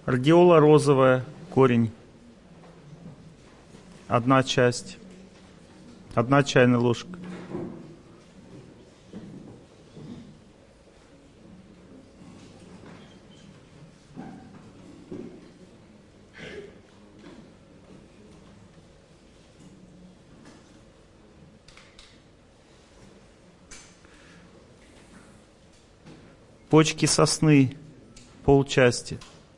Радиола розовая, корень. 1 часть. 1 чайная ложка. Почки сосны, полчасти.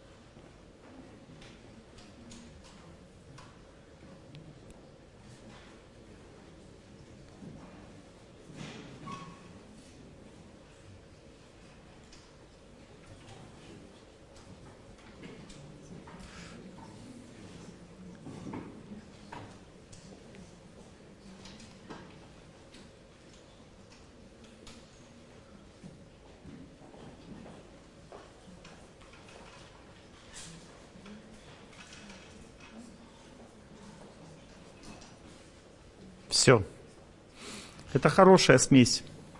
Все. Это хорошая смесь.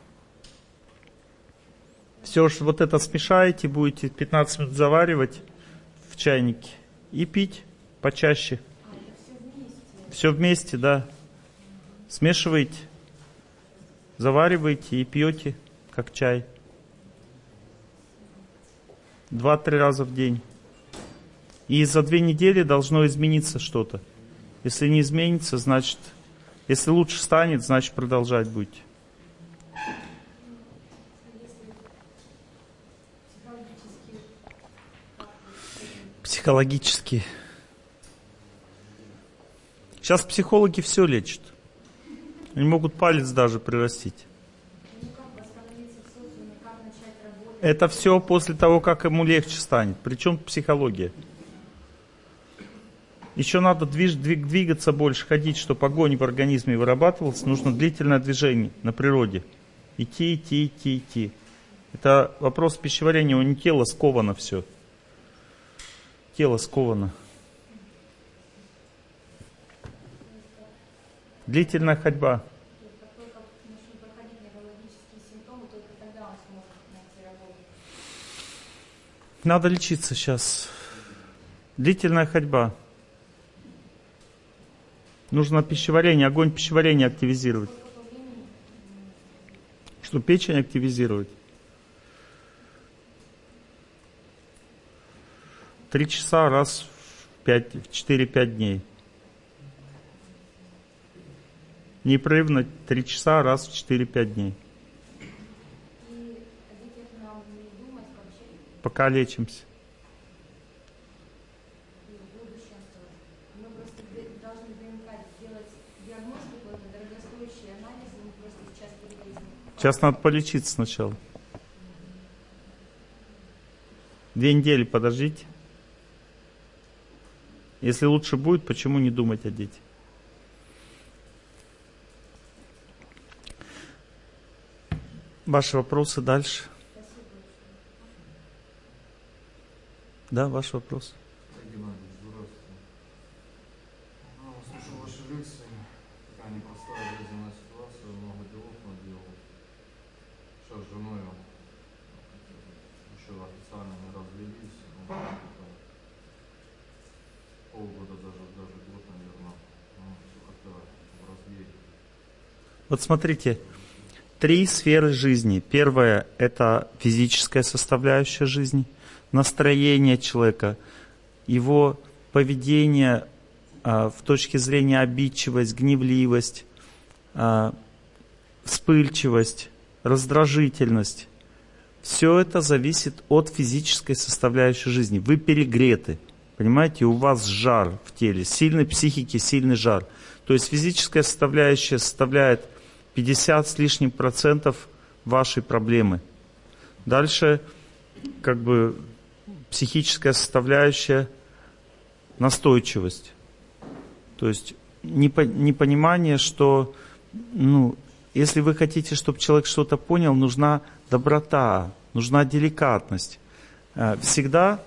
Все, что вот это смешаете, будете 15 минут заваривать в чайнике и пить почаще. Все вместе, да. Смешиваете, завариваете и пьете, как чай. 2-3 раза в день. И за 2 недели должно измениться что-то. Если не изменится, значит... Если лучше станет, значит продолжать будете. Психологически. Сейчас психологи все лечат. Они могут палец даже прирастить. Это все после того, как ему легче станет. Причем психология. Еще надо двигаться больше, ходить, чтобы огонь в организме вырабатывался. Нужно длительное движение на природе. Идти. Это вопрос пищеварения, у него тело сковано все. Тело сковано. Длительная ходьба. Надо лечиться сейчас. Длительная ходьба. Нужно пищеварение, огонь пищеварения активизировать. Что печень активизировать. 3 часа раз в 4-5 дней. Непрерывно 3 часа раз в 4-5 дней. Пока лечимся. Сейчас надо полечиться сначала. 2 недели подождите. Если лучше будет, почему не думать о детях? Ваши вопросы дальше? Да, ваш вопрос. Слушал ваши лекции, такая непростая жизненная ситуация, много делов наделал. Сейчас с женой еще официально не развелись, полгода, даже год, наверное, все как-то в разъеде. Вот смотрите, 3 сферы жизни. Первая – это физическая составляющая жизни, настроение человека, его поведение в точке зрения обидчивость, гневливость, вспыльчивость, раздражительность. Все это зависит от физической составляющей жизни. Вы перегреты, понимаете, у вас жар в теле, сильной психики, сильный жар. То есть физическая составляющая составляет 50 с лишним процентов вашей проблемы. Дальше как бы психическая составляющая настойчивость. То есть непонимание, что если вы хотите, чтобы человек что-то понял, нужна доброта, нужна деликатность. Всегда,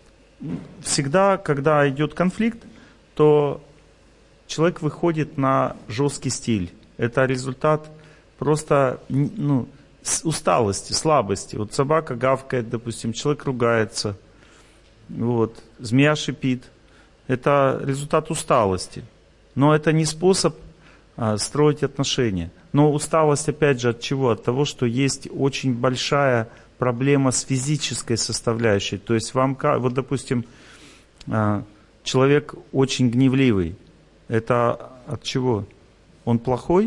когда идет конфликт, то человек выходит на жесткий стиль. Это результат просто усталости, слабости. Вот собака гавкает, допустим, человек ругается. Вот. Змея шипит. Это результат усталости. Но это не способ строить отношения. Но усталость, опять же, от чего? От того, что есть очень большая проблема с физической составляющей. То есть вам, вот допустим, человек очень гневливый. Это от чего? Он плохой?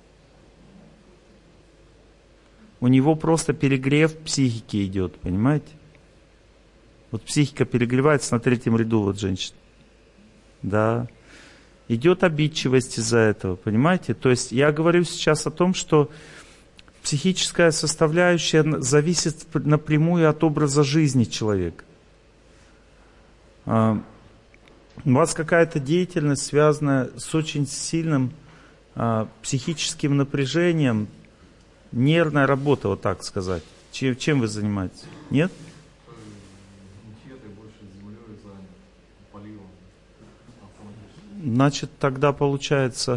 У него просто перегрев психики идет, понимаете? Вот психика перегревается на 3-м ряду, вот женщина. Да. Идет обидчивость из-за этого, понимаете? То есть я говорю сейчас о том, что психическая составляющая зависит напрямую от образа жизни человека. У вас какая-то деятельность, связанная с очень сильным психическим напряжением, нервная работа, вот так сказать. Чем вы занимаетесь? Нет? Значит, тогда получается...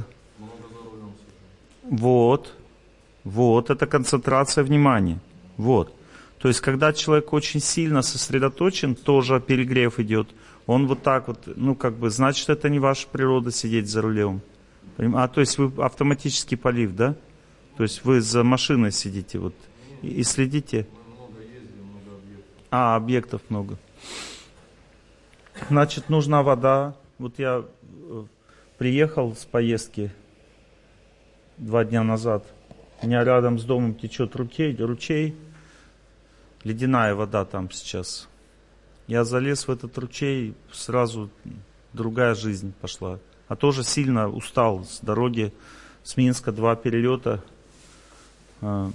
Вот, это концентрация внимания. Вот. То есть, когда человек очень сильно сосредоточен, тоже перегрев идет, он вот так вот, значит, это не ваша природа сидеть за рулем. То есть, вы автоматический полив, да? То есть, вы за машиной сидите вот и следите. Много ездим, много объектов. Объектов много. Значит, нужна вода. Вот я приехал с поездки 2 дня назад. У меня рядом с домом течет ручей. Ледяная вода там сейчас. Я залез в этот ручей, сразу другая жизнь пошла. А тоже сильно устал с дороги с Минска, 2 перелета. С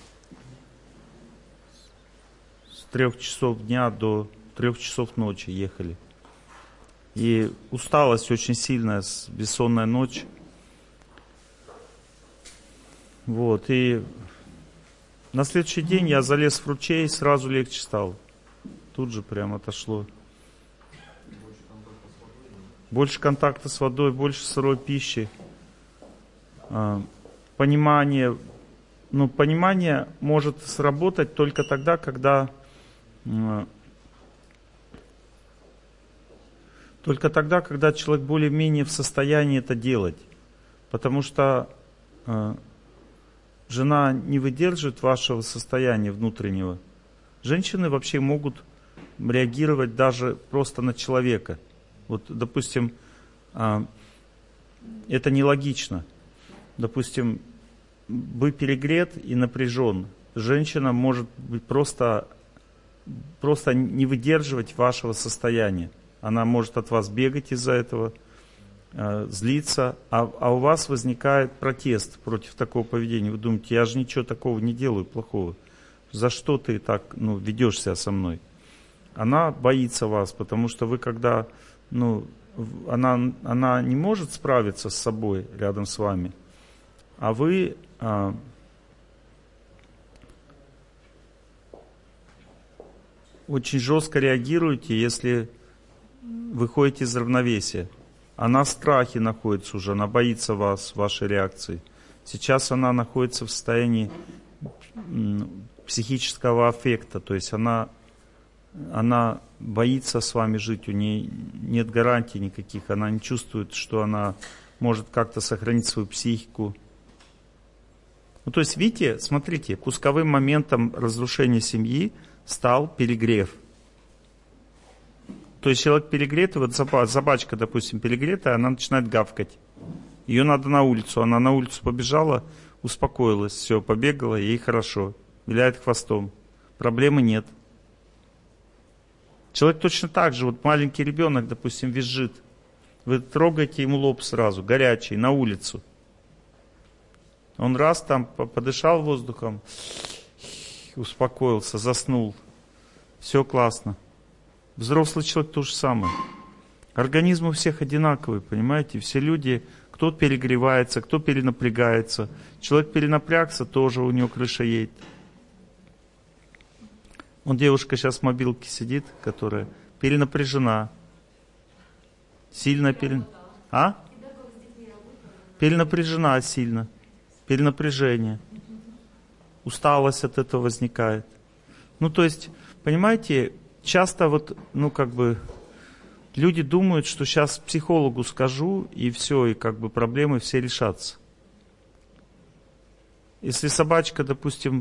3 часов дня до 3 часов ночи ехали. И усталость очень сильная, бессонная ночь. Вот, и на следующий день я залез в ручей, сразу легче стало. Тут же прям отошло. Больше контакта с водой, больше сырой пищи. Понимание может сработать только тогда, когда человек более-менее в состоянии это делать. Потому что жена не выдерживает вашего состояния внутреннего. Женщины вообще могут реагировать даже просто на человека. Вот, допустим, это нелогично. Допустим, вы перегрет и напряжен. Женщина может быть просто не выдерживать вашего состояния. Она может от вас бегать из-за этого, злиться, а у вас возникает протест против такого поведения. Вы думаете, я же ничего такого не делаю плохого. За что ты так ведешь себя со мной? Она боится вас, потому что вы когда, она не может справиться с собой рядом с вами, а вы очень жестко реагируете, если выходите из равновесия. Она в страхе находится уже, она боится вас, вашей реакции. Сейчас она находится в состоянии психического аффекта, то есть она боится с вами жить, у нее нет гарантий никаких, она не чувствует, что она может как-то сохранить свою психику. То есть, видите, смотрите, пусковым моментом разрушения семьи стал перегрев. То есть человек перегретый, вот собачка, допустим, перегретая, она начинает гавкать. Ее надо на улицу, она на улицу побежала, успокоилась, все, побегала, ей хорошо, виляет хвостом, проблемы нет. Человек точно так же, вот маленький ребенок, допустим, визжит, вы трогаете ему лоб сразу, горячий, на улицу. Он раз там подышал воздухом, успокоился, заснул, все классно. Взрослый человек то же самое. Организм у всех одинаковый, понимаете? Все люди, кто перегревается, кто перенапрягается. Человек перенапрягся, тоже у него крыша едет. Вон девушка сейчас в мобилке сидит, которая перенапряжена. Сильно перенапряжена сильно. Перенапряжение. Усталость от этого возникает. То есть, понимаете, часто вот, ну как бы, люди думают, что сейчас психологу скажу, и все, и как бы проблемы все решатся. Если собачка, допустим,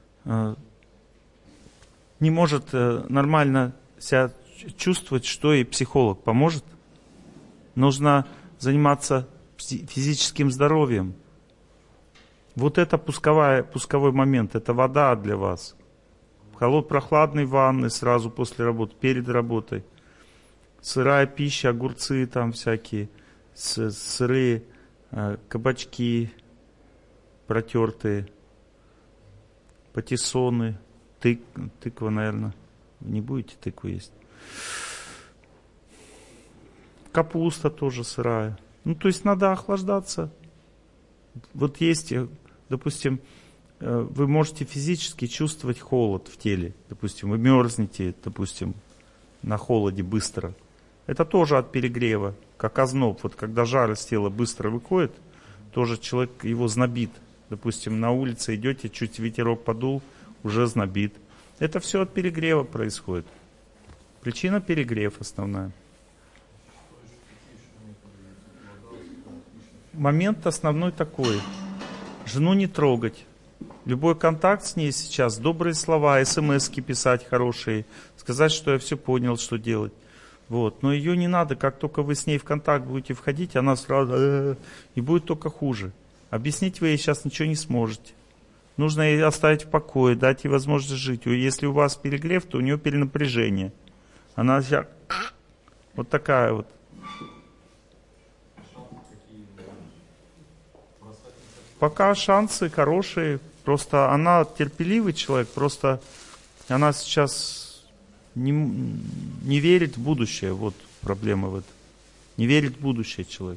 не может нормально себя чувствовать, что ей психолог поможет? Нужно заниматься физическим здоровьем. Вот это пусковой момент, это вода для вас. Прохладной ванны сразу после работы, перед работой. Сырая пища, огурцы там всякие, сырые, кабачки протертые, патиссоны, тыква, наверное. Не будете тыкву есть? Капуста тоже сырая. Ну, то есть надо охлаждаться. Вот есть, допустим, вы можете физически чувствовать холод в теле. Допустим, вы мерзнете, допустим, на холоде быстро. Это тоже от перегрева, как озноб. Вот когда жар из тела быстро выходит, тоже человек его знобит. Допустим, на улице идете, чуть ветерок подул, уже знобит. Это все от перегрева происходит. Причина перегрев основная. Момент основной такой. Жену не трогать. Любой контакт с ней сейчас, добрые слова, смс-ки писать хорошие, сказать, что я все понял, что делать. Вот. Но ее не надо, как только вы с ней в контакт будете входить, она сразу и будет только хуже. Объяснить вы ей сейчас ничего не сможете. Нужно ей оставить в покое, дать ей возможность жить. Если у вас перегрев, то у нее перенапряжение. Она сейчас вот такая вот. Пока шансы хорошие. Просто она терпеливый человек, просто она сейчас не верит в будущее. Вот проблема в этом. Не верит в будущее человек.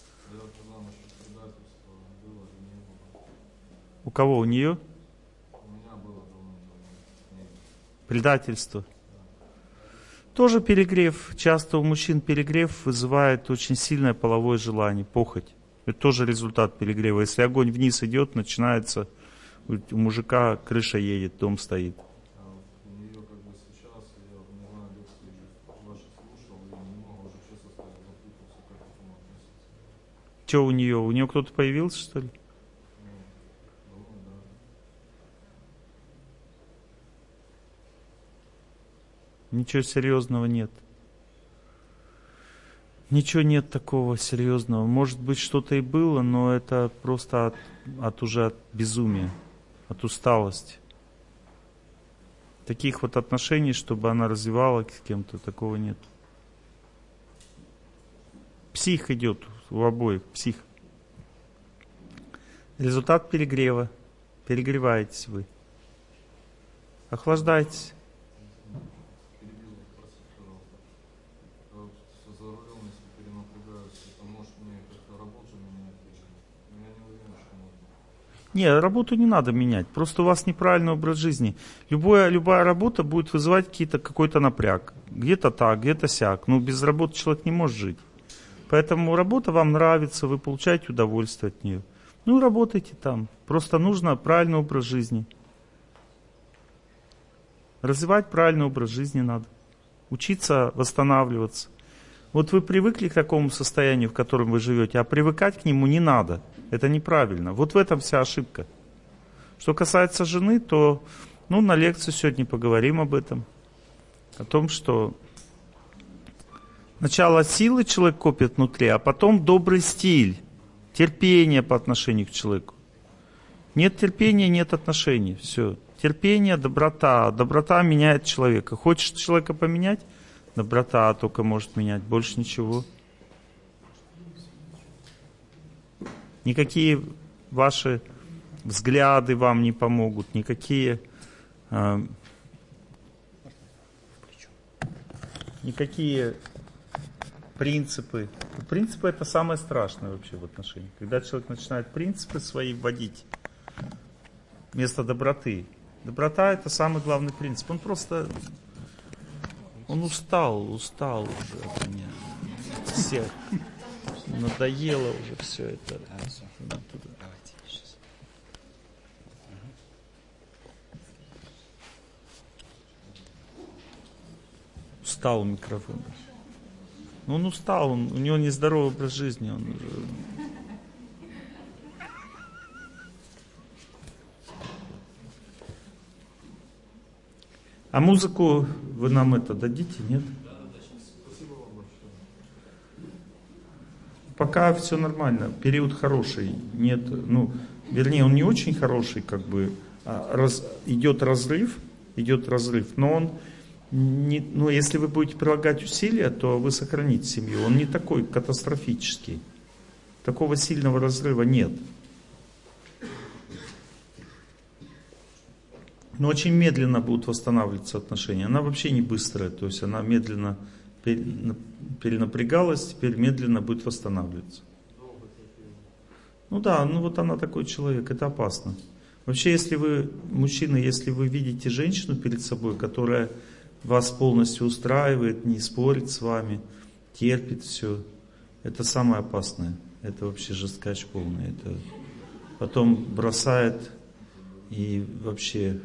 У кого? У нее? У меня было предательство. Тоже перегрев. Часто у мужчин перегрев вызывает очень сильное половое желание, похоть. Это тоже результат перегрева. Если огонь вниз идет, начинается, у мужика крыша едет, дом стоит. А вот у нее как бы сейчас, я не знаю, лекции ваши слушал, и немного уже, честно сказать, запутался, как к этому относиться. Что у нее? У нее кто-то появился, что ли? Ну, да. Ничего серьезного нет. Ничего нет такого серьезного. Может быть, что-то и было, но это просто от безумия, от усталости. Таких вот отношений, чтобы она развивала с кем-то, такого нет. Псих идет у обоих, псих. Результат перегрева. Перегреваетесь вы. Охлаждайтесь. Перебил, спросить, пожалуйста. А вот за рулем, если перенапрягаюсь, это может мне как-то работу менять? Я не уверен, что можно. Не, работу не надо менять. Просто у вас неправильный образ жизни. Любая работа будет вызывать какой-то напряг. Где-то так, где-то сяк. Но без работы человек не может жить. Поэтому работа вам нравится, вы получаете удовольствие от нее. Ну, работайте там. Просто нужно правильный образ жизни. Развивать правильный образ жизни надо. Учиться восстанавливаться. Вот вы привыкли к такому состоянию, в котором вы живете, а привыкать к нему не надо. Это неправильно. Вот в этом вся ошибка. Что касается жены, то на лекции сегодня поговорим об этом. О том, что сначала силы человек копит внутри, а потом добрый стиль, терпение по отношению к человеку. Нет терпения, нет отношений. Все. Терпение, доброта. Доброта меняет человека. Хочешь человека поменять? Доброта только может менять. Больше ничего. Никакие ваши взгляды вам не помогут. Никакие принципы. Принципы — это самое страшное вообще в отношениях. Когда человек начинает принципы свои вводить вместо доброты. Доброта — это самый главный принцип. Он устал уже от меня. Всех. Надоело уже все это. Устал микрофон. Ну, он устал, у него нездоровый образ жизни. Он уже... А музыку вы нам это дадите, нет? Спасибо вам большое. Пока все нормально, период хороший, нет, ну, вернее, он не очень хороший, как бы, идет разрыв, но он, не, ну, если вы будете прилагать усилия, то вы сохраните семью, он не такой катастрофический, такого сильного разрыва нет. Но очень медленно будут восстанавливаться отношения. Она вообще не быстрая, то есть она медленно перенапрягалась, теперь медленно будет восстанавливаться. Ну да, ну вот она такой человек, это опасно. Вообще, если вы, мужчина, если вы видите женщину перед собой, которая вас полностью устраивает, не спорит с вами, терпит все, это самое опасное. Это вообще жесткач полный. Это потом бросает и вообще...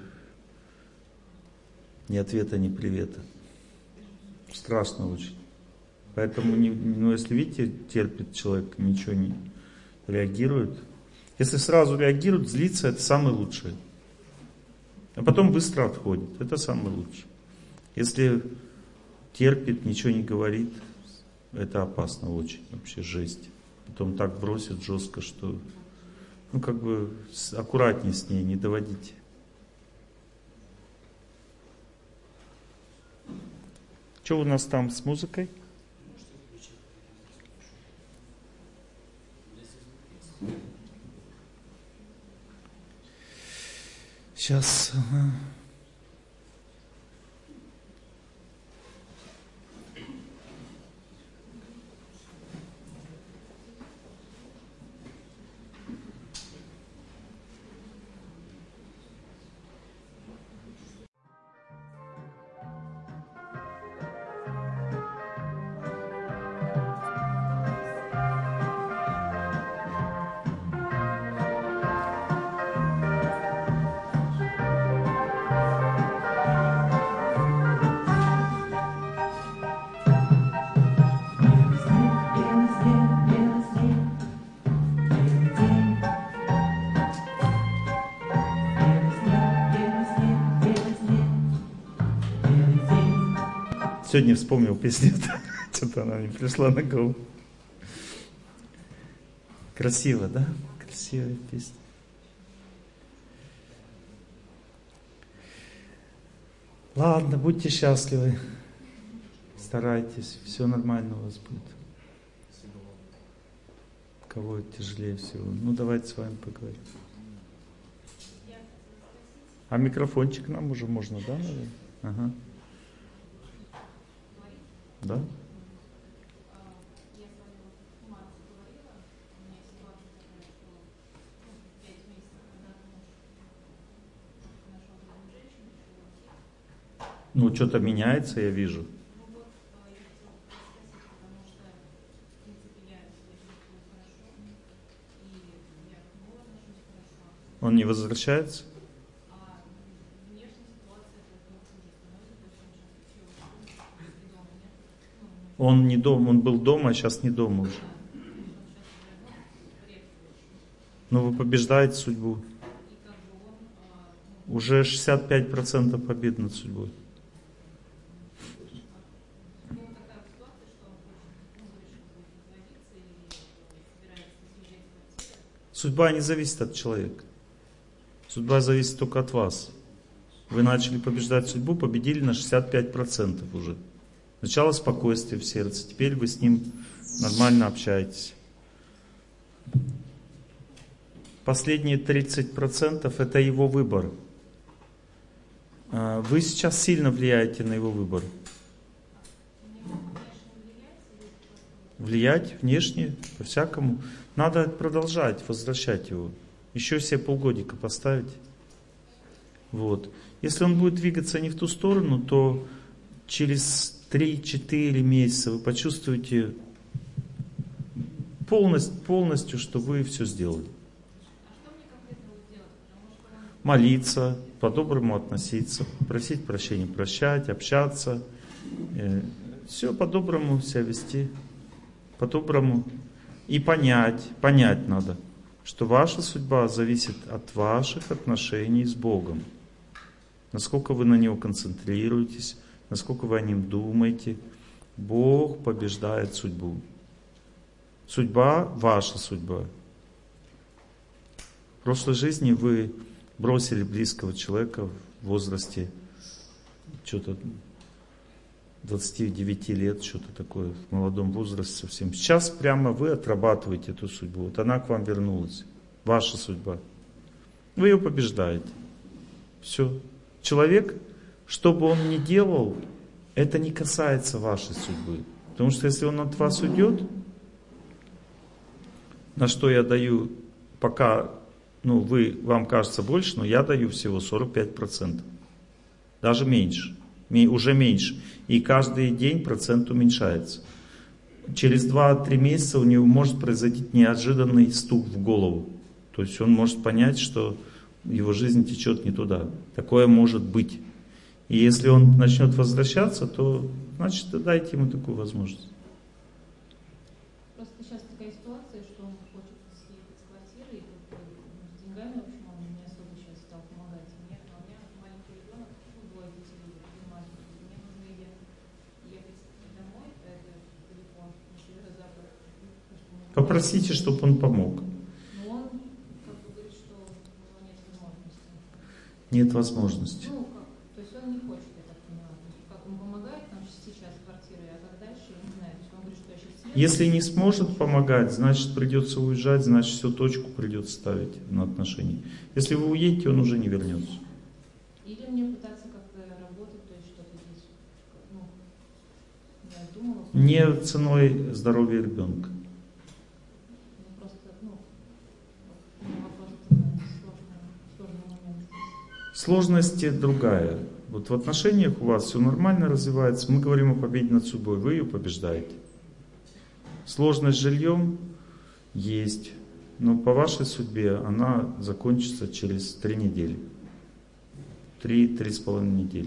Ни ответа, ни привета. Страшно очень. Поэтому, ну, если видите, терпит человек, ничего не реагирует. Если сразу реагирует, злится, это самое лучшее. А потом быстро отходит. Это самое лучшее. Если терпит, ничего не говорит, это опасно очень. Вообще жесть. Потом так бросит жестко, что... Ну, как бы аккуратнее с ней, не доводите. Что у нас там с музыкой? Сейчас. Ага. Сегодня вспомнил песню, что-то она не пришла на голову. Красиво, да? Красивая песня. Ладно, будьте счастливы. Старайтесь, все нормально у вас будет. Кого тяжелее всего? Ну, давайте с вами поговорим. А микрофончик нам уже можно, да, наверное? Ага. Да? Ну, что-то меняется, я вижу. Он не возвращается? Он не дома, он был дома, а сейчас не дома уже. Но вы побеждаете судьбу. Уже 65% побед над судьбой. Судьба не зависит от человека. Судьба зависит только от вас. Вы начали побеждать судьбу, победили на 65% уже. Сначала спокойствие в сердце, теперь вы с ним нормально общаетесь. Последние 30% это его выбор. Вы сейчас сильно влияете на его выбор. Влиять внешне, по-всякому. Надо продолжать, возвращать его. Еще себе полгодика поставить. Вот. Если он будет двигаться не в ту сторону, то через 3-4 месяца вы почувствуете полностью, что вы все сделали. Молиться, по-доброму относиться, просить прощения, прощать, общаться, Все по-доброму себя вести, по-доброму. И понять надо, что ваша судьба зависит от ваших отношений с Богом. Насколько вы на Него концентрируетесь, насколько вы о Нем думаете. Бог побеждает судьбу. Судьба — ваша судьба. В прошлой жизни вы бросили близкого человека в возрасте что-то 29 лет, что-то такое, в молодом возрасте совсем. Сейчас прямо вы отрабатываете эту судьбу. Вот она к вам вернулась. Ваша судьба. Вы ее побеждаете. Все. Человек, что бы он ни делал, это не касается вашей судьбы. Потому что если он от вас уйдет, на что я даю пока, вам кажется больше, но я даю всего 45%. Даже меньше. Уже меньше. И каждый день процент уменьшается. Через 2-3 месяца у него может произойти неожиданный стук в голову. То есть он может понять, что его жизнь течет не туда. Такое может быть. И если он начнет возвращаться, то значит дайте ему такую возможность. Просто сейчас такая ситуация, что он хочет съехать с квартиры, и с деньгами, в общем, он не особо сейчас стал помогать мне. А у меня маленький ребенок, двое детей, маленькие. Мне нужно ехать домой, это далеко, на северо-запад. Попросите, чтобы он помог. Но он говорит, что у него нет возможности. Нет возможности. То есть он не хочет, я так поняла. То есть как он помогает нам сейчас квартирой, а как дальше, я не знаю. То есть он говорит, что я сейчас съеду. Если не сможет помогать, значит придется уезжать, значит всю точку придется ставить на отношения. Если вы уедете, он уже не вернется. Или мне пытаться как-то работать, то есть что-то здесь, я думала. Не ценой здоровья ребенка. Просто, у меня вопрос сложный момент здесь. Сложность другая. Вот в отношениях у вас все нормально развивается. Мы говорим о победе над судьбой. Вы ее побеждаете. Сложность с жильем есть. Но по вашей судьбе она закончится через 3 недели. 3-3,5 недели.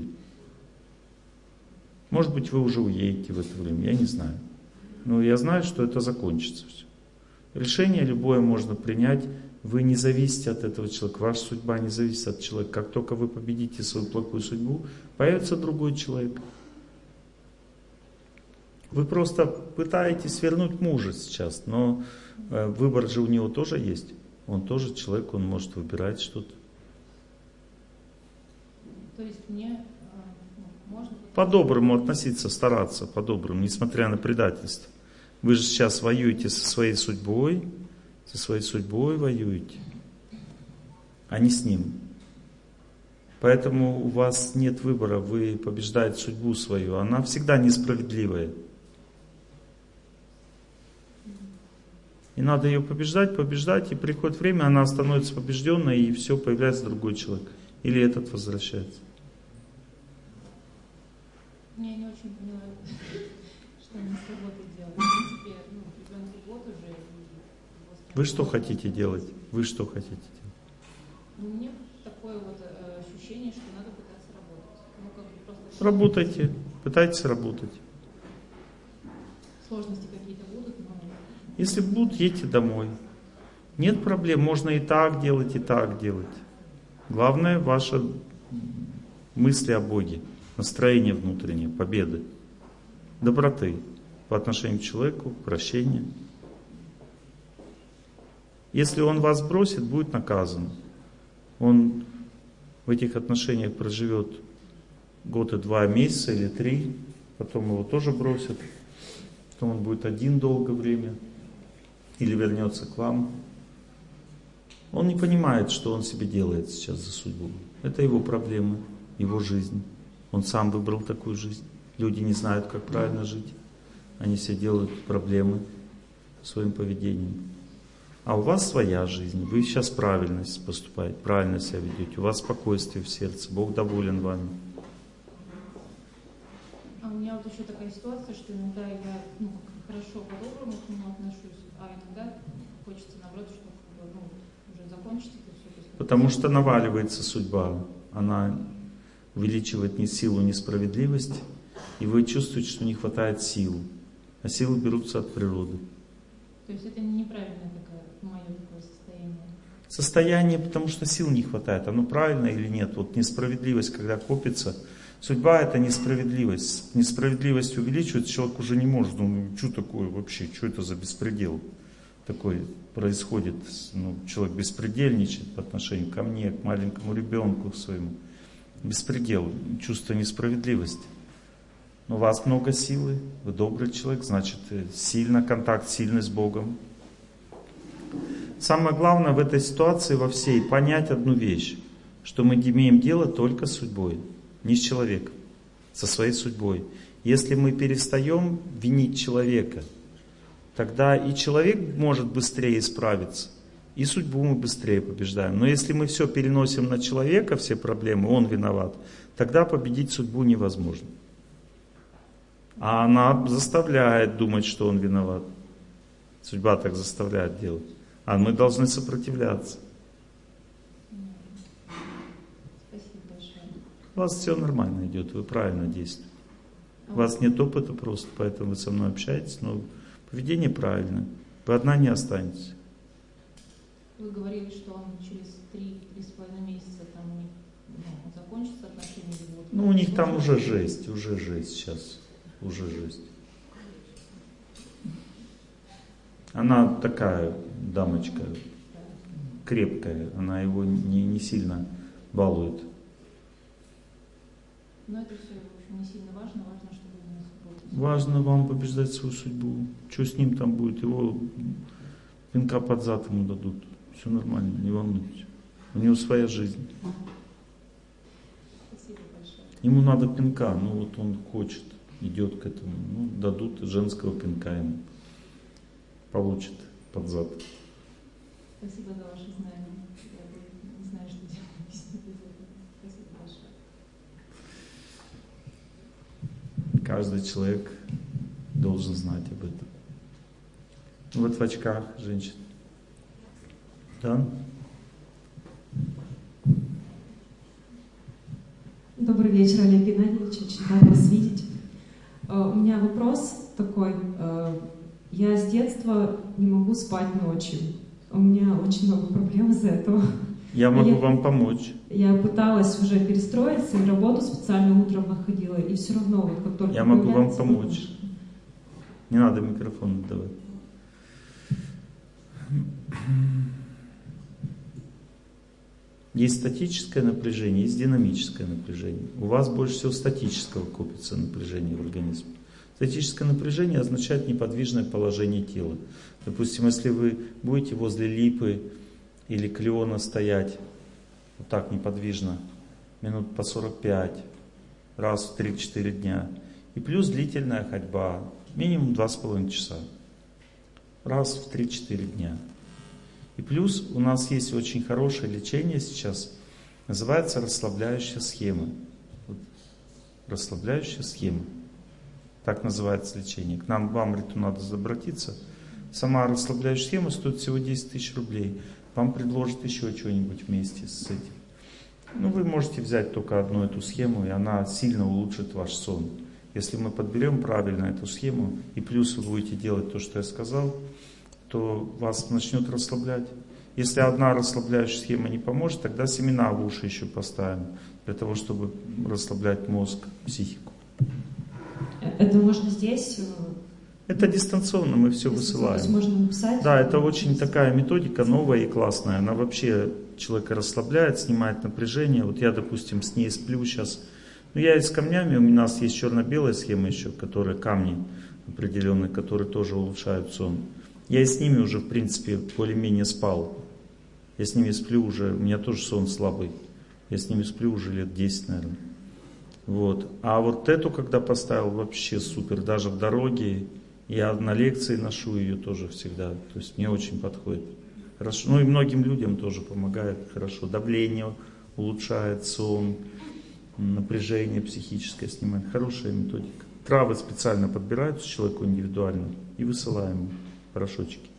Может быть, вы уже уедете в это время. Я не знаю. Но я знаю, что это закончится все. Решение любое можно принять. Вы не зависите от этого человека. Ваша судьба не зависит от человека. Как только вы победите свою плохую судьбу, появится другой человек. Вы просто пытаетесь вернуть мужа сейчас, но выбор же у него тоже есть. Он тоже человек, он может выбирать что-то. То есть мне можно... По-доброму относиться, стараться по-доброму, несмотря на предательство. Вы же сейчас воюете со своей судьбой воюете, а не с ним. Поэтому у вас нет выбора, вы побеждаете судьбу свою, она всегда несправедливая. И надо ее побеждать, и приходит время, она становится побежденной, и все, появляется другой человек. Или этот возвращается. Я не очень понимаю, что мне с работой делать. В принципе, ребенку год уже. Вы что хотите делать? Вы что хотите делать? У меня такое вот ощущение, что надо пытаться работать. Просто... Работайте, пытайтесь работать. Сложности какие-то будут, но... Если будут, едьте домой. Нет проблем, можно и так делать, и так делать. Главное ваши мысли о Боге, настроение внутреннее, победы, доброты по отношению к человеку, прощения. Если он вас бросит, будет наказан. Он в этих отношениях проживет год и 2 месяца или 3, потом его тоже бросят, потом он будет один долгое время или вернется к вам. Он не понимает, что он себе делает сейчас за судьбу. Это его проблемы, его жизнь. Он сам выбрал такую жизнь. Люди не знают, как правильно жить. Они все делают проблемы своим поведением. А у вас своя жизнь. Вы сейчас правильно поступаете, правильно себя ведете. У вас спокойствие в сердце. Бог доволен вами. А у меня вот еще такая ситуация, что иногда я хорошо, по-доброму к нему отношусь, а иногда хочется, наоборот, чтобы уже закончить это все. Потому что наваливается судьба. Она увеличивает силу несправедливости и вы чувствуете, что не хватает сил. А силы берутся от природы. То есть это неправильное мое такое состояние? Состояние, потому что сил не хватает. Оно правильно или нет? Вот несправедливость, когда копится. Судьба — это несправедливость. Несправедливость увеличивается, человек уже не может. Ну, что такое вообще? Что это за беспредел такой происходит? Ну, человек беспредельничает по отношению ко мне, к маленькому ребенку своему. Беспредел, чувство несправедливости. Но у вас много силы, вы добрый человек, значит, сильно контакт, сильный с Богом. Самое главное в этой ситуации во всей понять одну вещь, что мы имеем дело только с судьбой, не с человеком, со своей судьбой. Если мы перестаем винить человека, тогда и человек может быстрее исправиться, и судьбу мы быстрее побеждаем. Но если мы все переносим на человека, все проблемы, он виноват, тогда победить судьбу невозможно. А она заставляет думать, что он виноват. Судьба так заставляет делать. А мы должны сопротивляться. Спасибо большое. У вас все нормально идет, вы правильно действуете. У вас нет опыта просто, поэтому вы со мной общаетесь, но поведение правильное. Вы одна не останетесь. Вы говорили, что он через 3-3,5 месяца там у них закончится отношения. Ну, у них там уже жесть сейчас. Уже жесть. Она такая дамочка, крепкая, она его не сильно балует. Но это все, в общем, не сильно важно, важно, чтобы у нас было. Важно вам побеждать свою судьбу. Что с ним там будет? Его пинка под зад ему дадут. Все нормально, не волнуйтесь. У него своя жизнь. Спасибо большое. Ему надо пинка, ну вот он хочет, идет к этому. Ну, дадут женского пинка ему. Получит под зад. Спасибо за ваши знания. Я не знаю, что делать без этого. Спасибо большое. Каждый человек должен знать об этом. Вот в очках женщина. Да? Добрый вечер, Олег Геннадьевич. Очень рада вас видеть. У меня вопрос такой. Я с детства не могу спать ночью. У меня очень много проблем из-за этого. Я могу вам помочь. Я пыталась уже перестроиться, и работу специально утром находила, и все равно, вот как только я могу вам появляется помочь. Не надо микрофон давать. Есть статическое напряжение, есть динамическое напряжение. У вас больше всего статического копится напряжение в организме. Статическое напряжение означает неподвижное положение тела. Допустим, если вы будете возле липы или клена стоять вот так неподвижно, минут по 45, раз в 3-4 дня, и плюс длительная ходьба, минимум 2,5 часа, раз в 3-4 дня. И плюс у нас есть очень хорошее лечение сейчас, называется расслабляющая схема. Вот, расслабляющая схема. Так называется лечение. К нам в Амриту надо обратиться. Сама расслабляющая схема стоит всего 10 тысяч рублей. Вам предложат еще что-нибудь вместе с этим. Ну, вы можете взять только одну эту схему, и она сильно улучшит ваш сон. Если мы подберем правильно эту схему, и плюс вы будете делать то, что я сказал, то вас начнет расслаблять. Если одна расслабляющая схема не поможет, тогда семена в уши еще поставим, для того, чтобы расслаблять мозг, психику. Это можно здесь? Это дистанционно, мы все высылаем. То есть можно написать? Да, это очень такая методика новая и классная. Она вообще человека расслабляет, снимает напряжение. Вот я, допустим, с ней сплю сейчас. Ну, я и с камнями, у нас есть черно-белая схема еще, которые камни определенные, которые тоже улучшают сон. Я и с ними уже, в принципе, более-менее спал. Я с ними сплю уже, у меня тоже сон слабый. Я с ними сплю уже лет 10, наверное. Вот. А вот эту, когда поставил, вообще супер. Даже в дороге, я на лекции ношу ее тоже всегда. То есть мне очень подходит. Хорошо. Ну и многим людям тоже помогает хорошо. Давление улучшает, сон, напряжение психическое снимает. Хорошая методика. Травы специально подбираются человеку индивидуально и высылаем порошочки.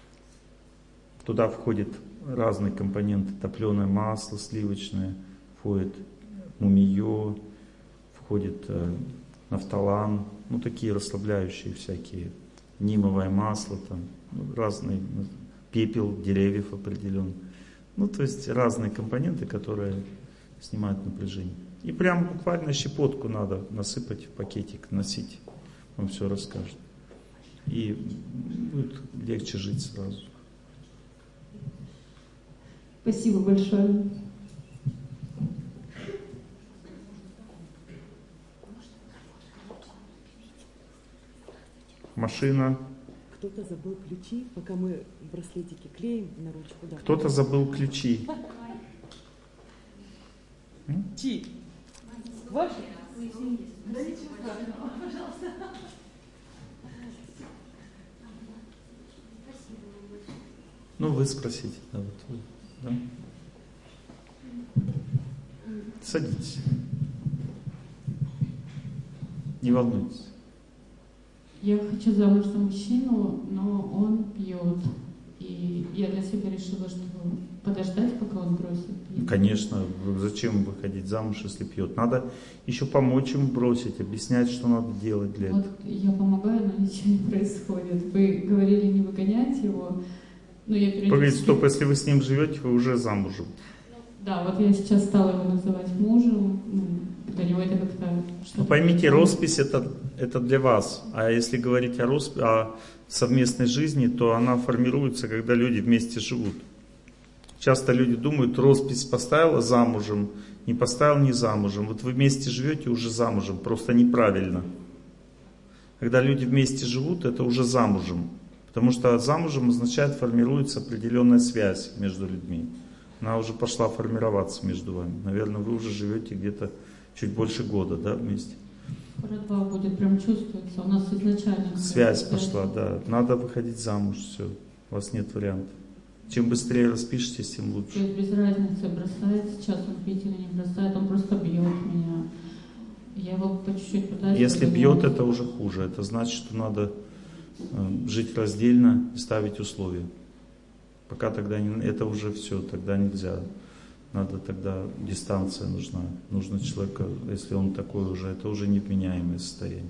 Туда входят разные компоненты. Топленое масло сливочное, входит мумиё, входит нафталан, ну такие расслабляющие всякие, нимовое масло, там, ну, разные, пепел деревьев определенный. Ну, то есть разные компоненты, которые снимают напряжение. И прям буквально щепотку надо насыпать в пакетик, носить. Он все расскажет. И будет легче жить сразу. Спасибо большое. Машина. Кто-то забыл ключи, пока мы браслетики клеим на ручку. Да. Кто-то забыл ключи. Чи. Ваши? Ну, вы спросите. Да, вот вы, да? Садитесь. Не волнуйтесь. Я хочу замуж за мужчину, но он пьет. И я для себя решила, что подождать, пока он бросит пить. Конечно, зачем выходить замуж, если пьет? Надо еще помочь ему бросить, объяснять, что надо делать для этого. Вот я помогаю, но ничего не происходит. Вы говорили не выгонять его, но я периодически... Погодите, стоп, если вы с ним живете, вы уже замужем. Да, вот я сейчас стала его называть мужем. Для него это как-то... Ну, поймите, роспись это для вас. А если говорить о совместной жизни, то она формируется, когда люди вместе живут. Часто люди думают, роспись поставила замужем, не поставил не замужем. Вот вы вместе живете уже замужем, просто неправильно. Когда люди вместе живут, это уже замужем. Потому что замужем означает, формируется определенная связь между людьми. Она уже пошла формироваться между вами. Наверное, вы уже живете где-то чуть больше года, да, вместе. Скоро 2 будет, прям чувствуется. У нас изначально... Связь пошла, да. Надо выходить замуж, все. У вас нет вариантов. Чем быстрее распишетесь, тем лучше. То есть без разницы, бросает сейчас он пить или не бросает, он просто бьет меня. Я его по чуть-чуть пытаюсь... Если бьет, это уже хуже. Это значит, что надо жить раздельно и ставить условия. Пока тогда не... Это уже все, тогда нельзя. Надо тогда, дистанция нужна. Нужно человека, если он такой уже, это уже невменяемое состояние.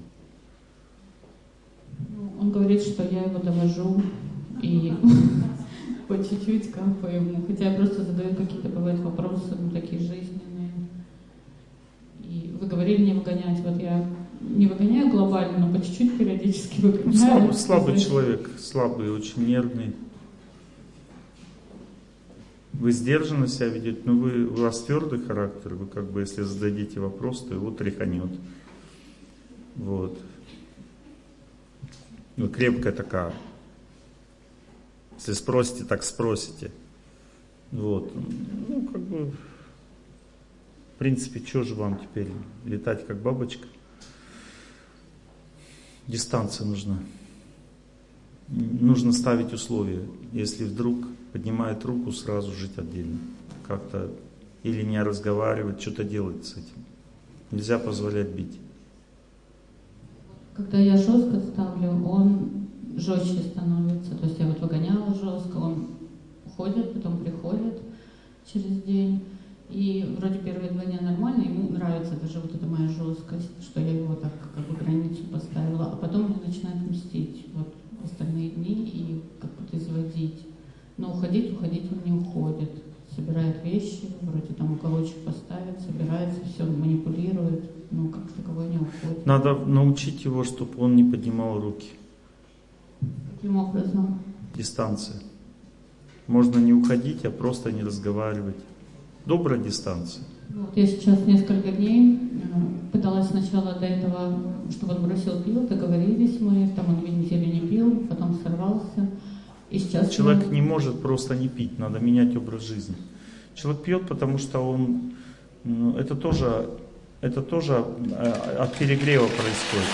Он говорит, что я его довожу и по чуть-чуть капаю ему. Хотя я просто задаю какие-то, бывают, вопросы, такие жизненные. И вы говорили не выгонять. Вот я не выгоняю глобально, но по чуть-чуть периодически выгоняю. Слабый человек, слабый, очень нервный. Вы сдержанно себя ведете, но у вас твердый характер, вы как бы, если зададите вопрос, то его тряханет. Вот. Ну, крепкая такая. Если спросите, так спросите. Вот. Ну, как бы, в принципе, что же вам теперь? Летать как бабочка? Дистанция нужна. Нужно ставить условия. Если вдруг поднимает руку, сразу жить отдельно. Как-то или не разговаривать, что-то делать с этим. Нельзя позволять бить. Когда я жестко ставлю, он жестче становится. То есть я вот выгоняла жестко, он уходит, потом приходит через день. И вроде первые 2 дня нормально, ему нравится даже вот эта моя жесткость, что я его так как бы границу поставила. А потом он начинает мстить вот остальные дни и как бы изводить. Но уходить он не уходит. Собирает вещи, вроде там уголочек поставит, собирается, все манипулирует, но как таковой не уходит. Надо научить его, чтобы он не поднимал руки. Каким образом? Дистанция. Можно не уходить, а просто не разговаривать. Добрая дистанция. Вот я сейчас несколько дней пыталась сначала до этого, чтобы он бросил пил, договорились мы, там он 2 недели не пил, потом сорвался. И сейчас человек не может просто не пить, надо менять образ жизни. Человек пьет, потому что он, это тоже от перегрева происходит.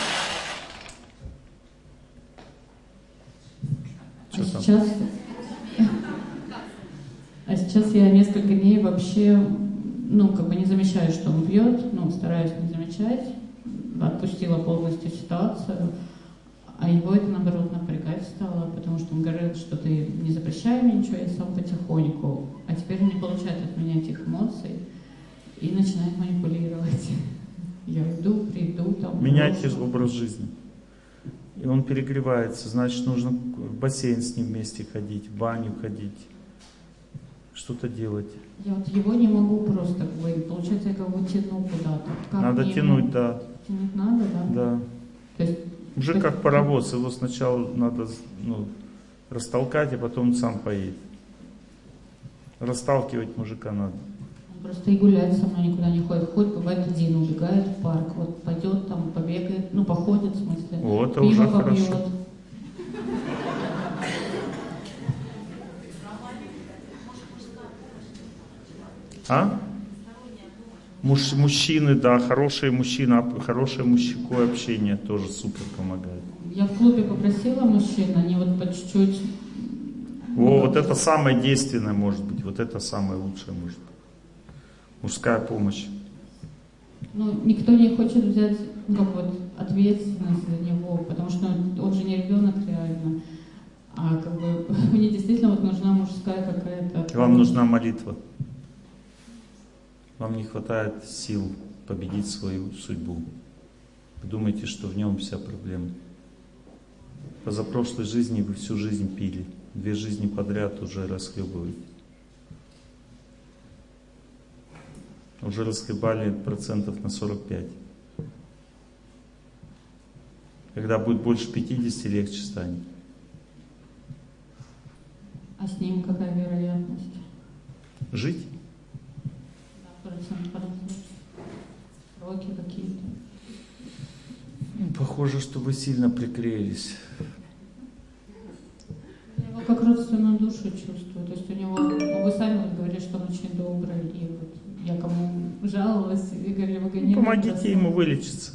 А сейчас я несколько дней вообще, как бы не замечаю, что он пьет, стараюсь не замечать, отпустила полностью ситуацию. А его это, наоборот, напрягать стало, потому что он говорил, что ты не запрещай мне ничего, я сам потихоньку. А теперь он не получает от меня этих эмоций и начинает манипулировать. Я иду, приду, там Меняйте хорошего. образ жизни. И он перегревается, значит, нужно в бассейн с ним вместе ходить, в баню ходить, что-то делать. Я вот его не могу просто, как бы, получается, я как бы тяну куда-то. Как Надо мне тянуть, его- да. Тянуть надо, да? Да. То есть, Уже как паровоз, его сначала надо растолкать, а потом он сам поедет. Расталкивать мужика надо. он просто и гулять со мной никуда не ходит. Хоть бывает один, убегает в парк, вот пойдет там, побегает, ну, походит, в смысле. Вот, это пиво уже попьет. хорошо. А? Мужчины, да, хорошие мужчины, хорошее мужское общение тоже супер помогает. Я в клубе попросила мужчин, они вот по чуть-чуть... Вот это самое действенное может быть, вот это самое лучшее может быть. Мужская помощь. Ну, никто не хочет взять, ну, как вот, ответственность за него, потому что он же не ребенок реально. А как бы мне действительно вот нужна мужская какая-то... Вам нужна молитва. Вам не хватает сил победить свою судьбу. Вы думаете, что в нем вся проблема. Позапрошлой жизни вы всю жизнь пили. 2 жизни подряд уже расхлебываете. Уже расхлебали процентов на 45. Когда будет больше 50, легче станет. А с ним какая вероятность? Жить? Да, сроки какие-то. Похоже, что вы сильно приклеились. Я его как родственную душу чувствую. То есть у него, ну, вы сами вот говорите, что он очень добрый. И вот я кому жаловалась, и говорили, вы гоните. Помогите ему вылечиться.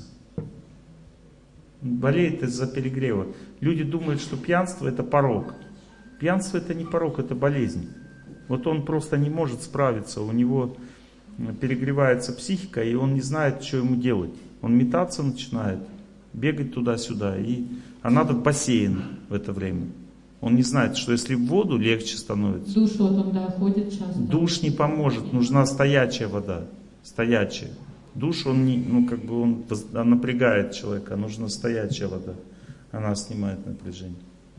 Болеет из-за перегрева. Люди думают, что пьянство это порок. Пьянство это не порок, это болезнь. Вот он просто не может справиться, у него перегревается психика, и он не знает, что ему делать. Он метаться начинает, бегать туда-сюда, а надо в бассейн в это время. Он не знает, что если в воду, легче становится. Душ вот он, да, ходит часто. Душ не поможет, нужна стоячая вода, стоячая. Душ, он напрягает человека, нужна стоячая вода. Она снимает напряжение.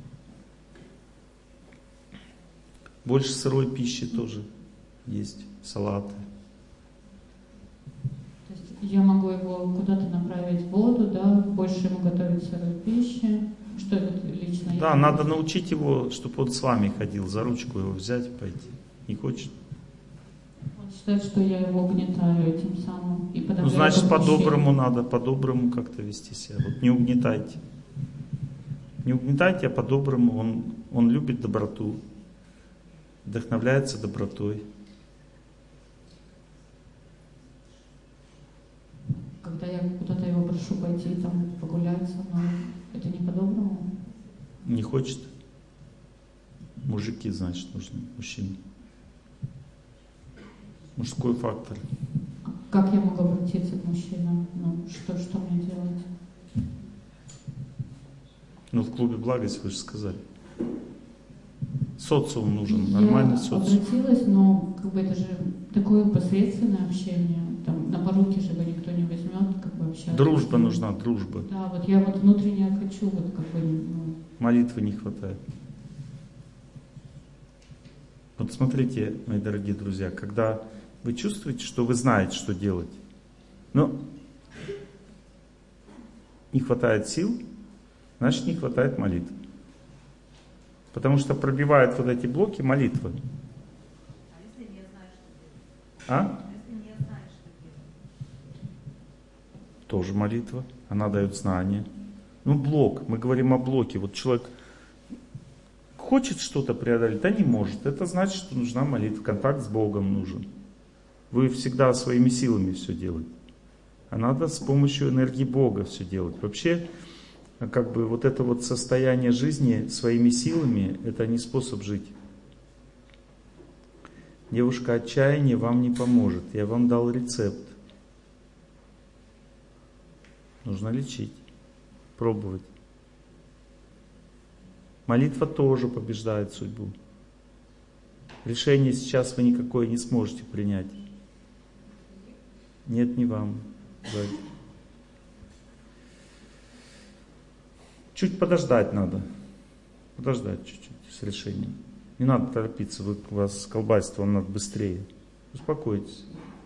Больше сырой пищи тоже есть, салаты. То есть я могу его куда-то направить в воду, да, больше ему готовить сырой пищи. Что это лично? Да, надо научить его, чтобы он с вами ходил, за ручку его взять и пойти. Не хочет? Он считает, что я его угнетаю этим самым. И Ну, значит, по-доброму надо, по-доброму как-то вести себя. Вот не угнетайте. Не угнетайте, а по-доброму. Он любит доброту, вдохновляется добротой. Когда я куда-то его прошу пойти, там, погулять со мной, это не по-доброму? Не хочет? Мужики, значит, нужны, мужчины. Мужской фактор. Как я могу обратиться к мужчинам? Ну, что мне делать? Ну, в клубе благость, вы же сказали. Социум нужен, нормальный социум. Я обратилась, но как бы это же такое посредственное общение. Там на поруки же его никто не возьмет, как бы общаться. Дружба нужна, дружба. Да, вот я вот внутренне хочу, вот как бы, ну... Молитвы не хватает. Вот смотрите, мои дорогие друзья, когда вы чувствуете, что вы знаете, что делать, но не хватает сил, значит не хватает молитвы. Потому что пробивают вот эти блоки молитвы. А если не знаешь, что делать? А? Если не знаешь, что делать? Тоже молитва. Она дает знания. Ну, блок. Мы говорим о блоке. Вот человек хочет что-то преодолеть, а не может. Это значит, что нужна молитва. Контакт с Богом нужен. Вы всегда своими силами все делаете. А надо с помощью энергии Бога все делать. Вообще, как бы вот это вот состояние жизни своими силами, это не способ жить. Девушка, отчаяние вам не поможет. Я вам дал рецепт. Нужно лечить, пробовать. Молитва тоже побеждает судьбу. Решение сейчас вы никакое не сможете принять. Нет, не вам. Чуть подождать надо. Подождать чуть-чуть с решением. Не надо торопиться, у вас колбасит, вам надо быстрее. Успокойтесь.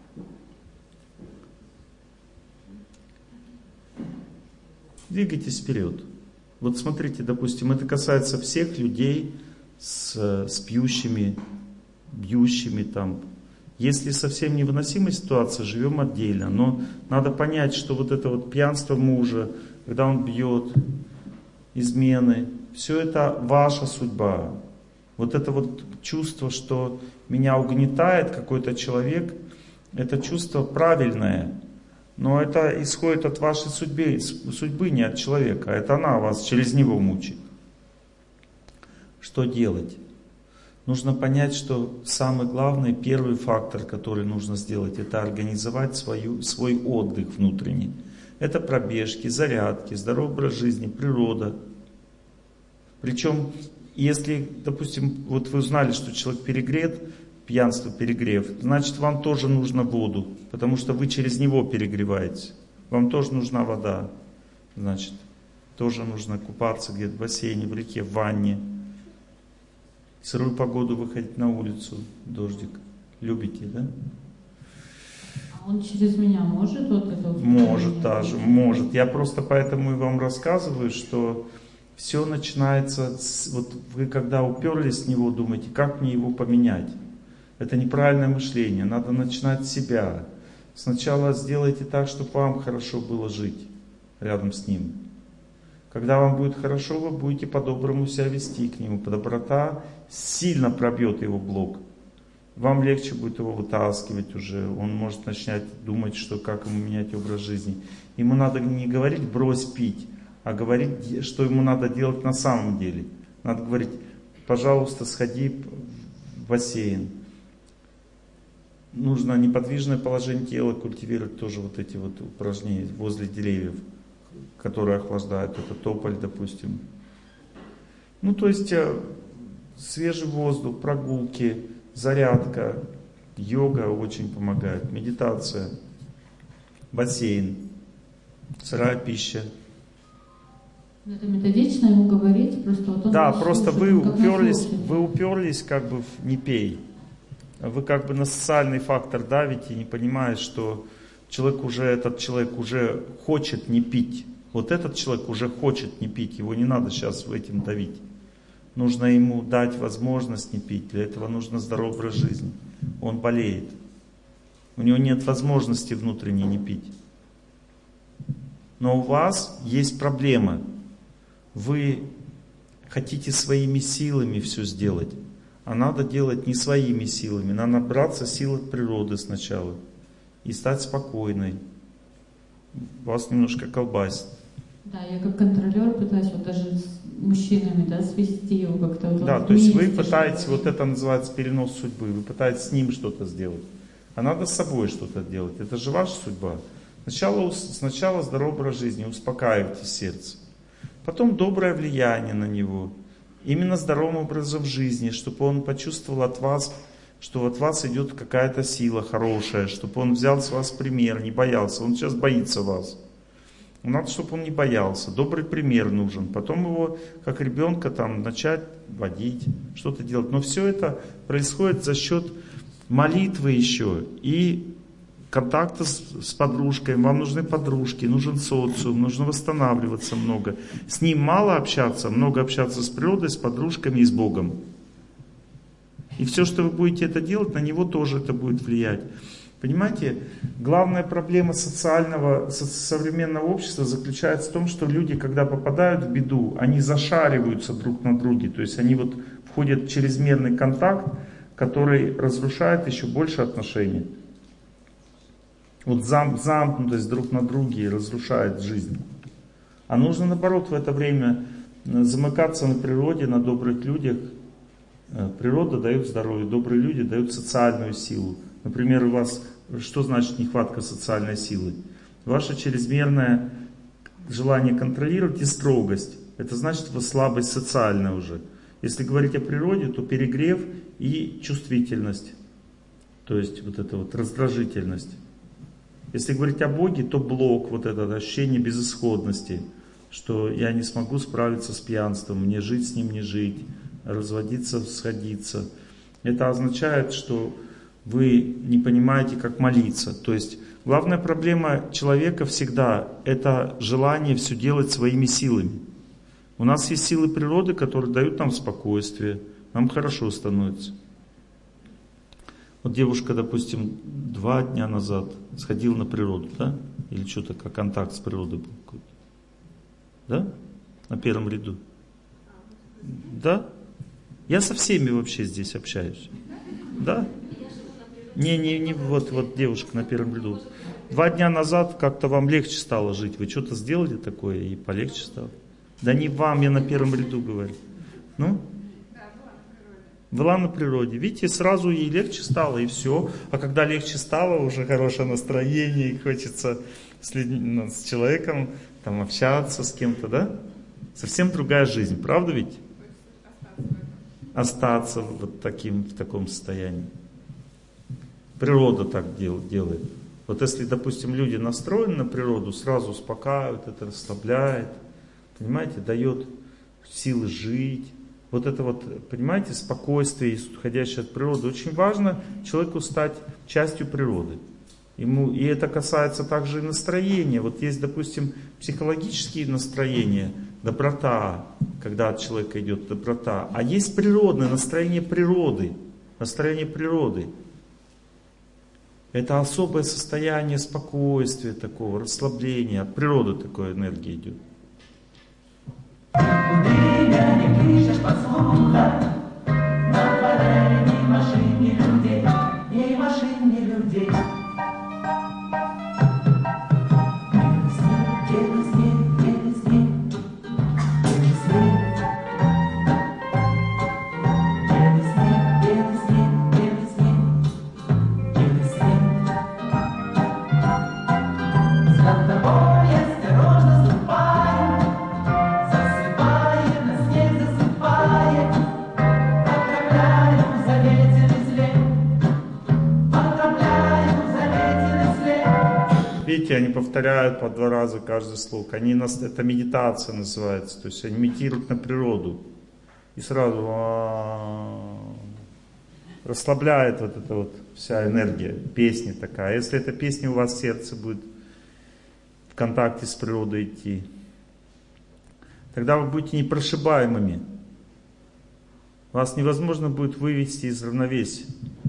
Двигайтесь вперед. Вот смотрите, допустим, это касается всех людей с пьющими, бьющими там. Если совсем невыносимая ситуация, живем отдельно. Но надо понять, что вот это вот пьянство мужа, когда он бьет, измены, все это ваша судьба. Вот это вот чувство, что меня угнетает какой-то человек, это чувство правильное. Но это исходит от вашей судьбы, не от человека. Это она вас через него мучит. Что делать? Нужно понять, что самый главный, первый фактор, который нужно сделать, это организовать свой отдых внутренний. Это пробежки, зарядки, здоровый образ жизни, природа. Причем, если, допустим, вот вы узнали, что человек перегрет, пьянство, перегрев, значит, вам тоже нужно воду, потому что вы через него перегреваетесь. Вам тоже нужна вода, значит, тоже нужно купаться где-то в бассейне, в реке, в ванне. В сырую погоду выходить на улицу, дождик. Любите, да? А он через меня может вот это? Может даже, может. Я просто поэтому и вам рассказываю, что все начинается, вот вы когда уперлись в него, думаете, как мне его поменять? Это неправильное мышление, надо начинать с себя. Сначала сделайте так, чтобы вам хорошо было жить рядом с ним. Когда вам будет хорошо, вы будете по-доброму себя вести к нему. Доброта сильно пробьет его блок. Вам легче будет его вытаскивать уже. Он может начать думать, что как ему менять образ жизни. Ему надо не говорить «брось пить», а говорить, что ему надо делать на самом деле. Надо говорить: пожалуйста, сходи в бассейн. Нужно неподвижное положение тела культивировать, тоже вот эти вот упражнения возле деревьев, которые охлаждают. Это тополь, допустим. Ну, то есть свежий воздух, прогулки, зарядка, йога очень помогает, медитация, бассейн, сырая пища. Это методично ему говорить, просто вот он... Да, просто вы уперлись как бы в «не пей». Вы как бы на социальный фактор давите, не понимая, что этот человек уже хочет не пить. Вот этот человек уже хочет не пить, его не надо сейчас этим давить. Нужно ему дать возможность не пить, для этого нужно здоровый образ жизни. Он болеет. У него нет возможности внутренней не пить. Но у вас есть проблема. Вы хотите своими силами все сделать. А надо делать не своими силами. Надо набраться сил от природы сначала. И стать спокойной. Вас немножко колбасит. Да, я как контролер пытаюсь вот даже с мужчинами, да, свести его как-то. Вот да, то есть вы пытаетесь, вот это называется перенос судьбы. Вы пытаетесь с ним что-то сделать. А надо с собой что-то делать. Это же ваша судьба. Сначала здоровый образ жизни, успокаивайте сердце. Потом доброе влияние на него. Именно здоровым образом жизни, чтобы он почувствовал от вас, что от вас идет какая-то сила хорошая, чтобы он взял с вас пример, не боялся. Он сейчас боится вас. Надо, чтобы он не боялся. Добрый пример нужен. Потом его, как ребенка, там, начать водить, что-то делать. Но все это происходит за счет молитвы еще и контакта с подружкой. Вам нужны подружки, нужен социум, нужно восстанавливаться много. С ним мало общаться, много общаться с природой, с подружками и с Богом. И все, что вы будете это делать, на него тоже это будет влиять. Понимаете, главная проблема современного общества заключается в том, что люди, когда попадают в беду, они зашариваются друг на друге. То есть они вот входят в чрезмерный контакт, который разрушает еще больше отношений. Вот замкнутость друг на друге разрушает жизнь. А нужно наоборот в это время замыкаться на природе, на добрых людях. Природа дает здоровье, добрые люди дают социальную силу. Например, у вас, что значит нехватка социальной силы? Ваше чрезмерное желание контролировать и строгость. Это значит, у вас слабость социальная уже. Если говорить о природе, то перегрев и чувствительность. То есть вот эта вот раздражительность. Если говорить о Боге, то блок, вот это ощущение безысходности, что я не смогу справиться с пьянством, мне жить с ним не жить, разводиться, сходиться. Это означает, что вы не понимаете, как молиться. То есть главная проблема человека всегда это желание все делать своими силами. У нас есть силы природы, которые дают нам спокойствие, нам хорошо становится. Вот девушка, допустим, 2 дня назад сходила на природу, да? Или что-то, как контакт с природой был какой-то. Да? На первом ряду. Да? Я со всеми вообще здесь общаюсь. Да? Не, вот девушка на первом ряду. 2 дня назад как-то вам легче стало жить. Вы что-то сделали такое и полегче стало? Да не вам, я на первом ряду говорю. Ну? Была на природе. Видите, сразу ей легче стало, и все. А когда легче стало, уже хорошее настроение, и хочется с человеком там, общаться с кем-то, да? Совсем другая жизнь, правда ведь? Остаться вот в таком состоянии. Природа так делает. Вот если, допустим, люди настроены на природу, сразу успокаивает, это расслабляет, понимаете, дает силы жить. Вот это вот, понимаете, спокойствие, исходящее от природы. Очень важно человеку стать частью природы. И это касается также и настроения. Вот есть, допустим, психологические настроения, доброта, когда от человека идет доброта. А есть природное настроение природы. Настроение природы. Это особое состояние спокойствия такого, расслабления. От природы такой энергия идет. Меня не пишешь послушать, на дворе ни машин, ни людей, ни машин, ни людей. Белый снег, белый снег, белый снег, белый снег, белый снег, белый снег, белый снег. За тобой осторожно ступаю. Видите, они повторяют по 2 раза каждый слог. Это медитация называется. То есть они медитируют на природу. И сразу расслабляет вот эта вот вся энергия. Песня такая. Если эта песня у вас в сердце будет в контакте с природой идти, тогда вы будете непрошибаемыми. Вас невозможно будет вывести из равновесия.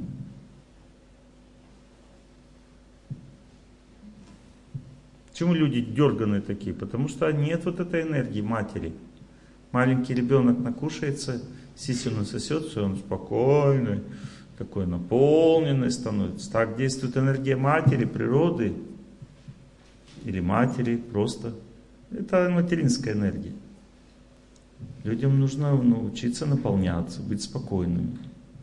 Почему люди дерганые такие? Потому что нет вот этой энергии матери. Маленький ребенок накушается, сисю насосет, все, он спокойный, такой наполненный становится. Так действует энергия матери, природы. Или матери просто. Это материнская энергия. Людям нужно научиться наполняться, быть спокойными.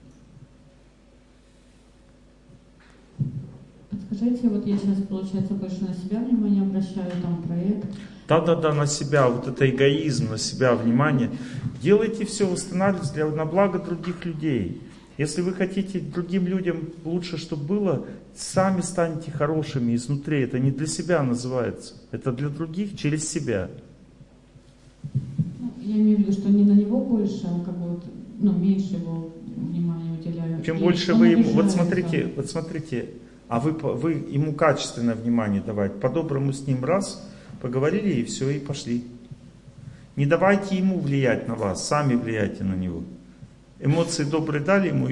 Подскажите, вот я сейчас, получается, больше на себя внимание обращаю, там проект. Да, на себя, вот это эгоизм, на себя внимание. Делайте все, восстанавливайте на благо других людей. Если вы хотите другим людям лучше, чтобы было, сами станете хорошими изнутри. Это не для себя называется, это для других через себя. Я имею в виду, что не на него больше, а как бы меньше его внимания уделяю. Чем больше вы ему, вот смотрите, а вы ему качественное внимание давайте, по-доброму с ним раз, поговорили и все, и пошли. Не давайте ему влиять на вас, сами влияйте на него. Эмоции добрые дали ему,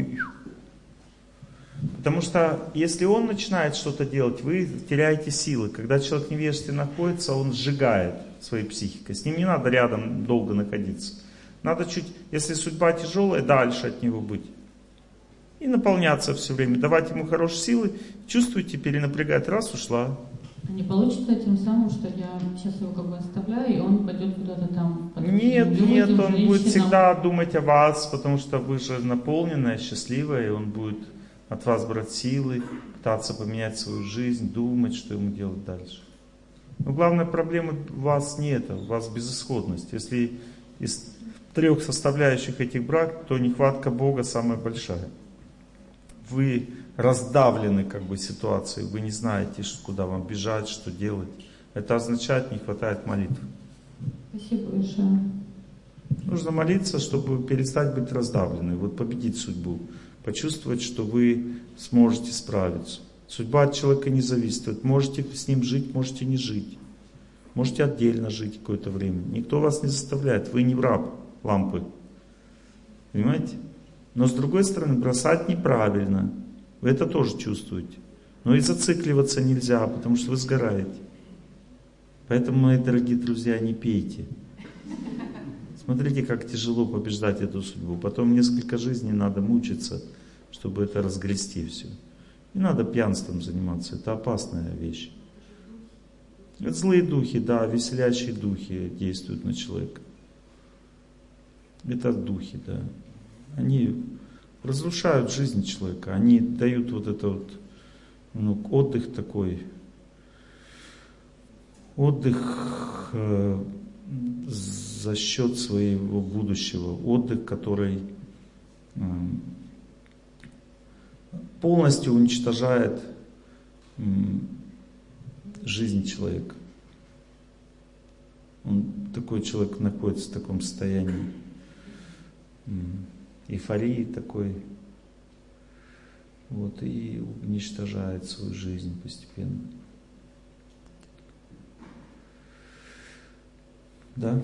потому что если он начинает что-то делать, вы теряете силы. Когда человек в невежестве находится, он сжигает своей психикой. С ним не надо рядом долго находиться. Надо чуть, если судьба тяжелая, дальше от него быть. И наполняться все время, давать ему хорошие силы, чувствуете, перенапрягать, раз, ушла. А не получится тем самым, что я сейчас его как бы оставляю, и он пойдет куда-то там? Нет, он будет всегда думать о вас, потому что вы же наполненная, счастливая, и он будет от вас брать силы, пытаться поменять свою жизнь, думать, что ему делать дальше. Но главная проблема у вас не это, у вас безысходность. Если из 3 составляющих этих брак, то нехватка Бога самая большая. Вы раздавлены как бы ситуацией, вы не знаете, куда вам бежать, что делать. Это означает, не хватает молитвы. Спасибо большое. Нужно молиться, чтобы перестать быть раздавленной, вот победить судьбу, почувствовать, что вы сможете справиться. Судьба от человека не зависит. Вы можете с ним жить, можете не жить. Можете отдельно жить какое-то время. Никто вас не заставляет, вы не раб лампы. Понимаете? Но с другой стороны, бросать неправильно. Вы это тоже чувствуете. Но и зацикливаться нельзя, потому что вы сгораете. Поэтому, мои дорогие друзья, не пейте. Смотрите, как тяжело побеждать эту судьбу. Потом несколько жизней надо мучиться, чтобы это разгрести все. Не надо пьянством заниматься, это опасная вещь. Это злые духи, да, веселящие духи действуют на человека. Это духи, да. Они разрушают жизнь человека, они дают вот это вот, отдых такой, отдых за счет своего будущего, отдых, который полностью уничтожает жизнь человека. Такой человек находится в таком состоянии эйфории такой, вот, и уничтожает свою жизнь постепенно. Да?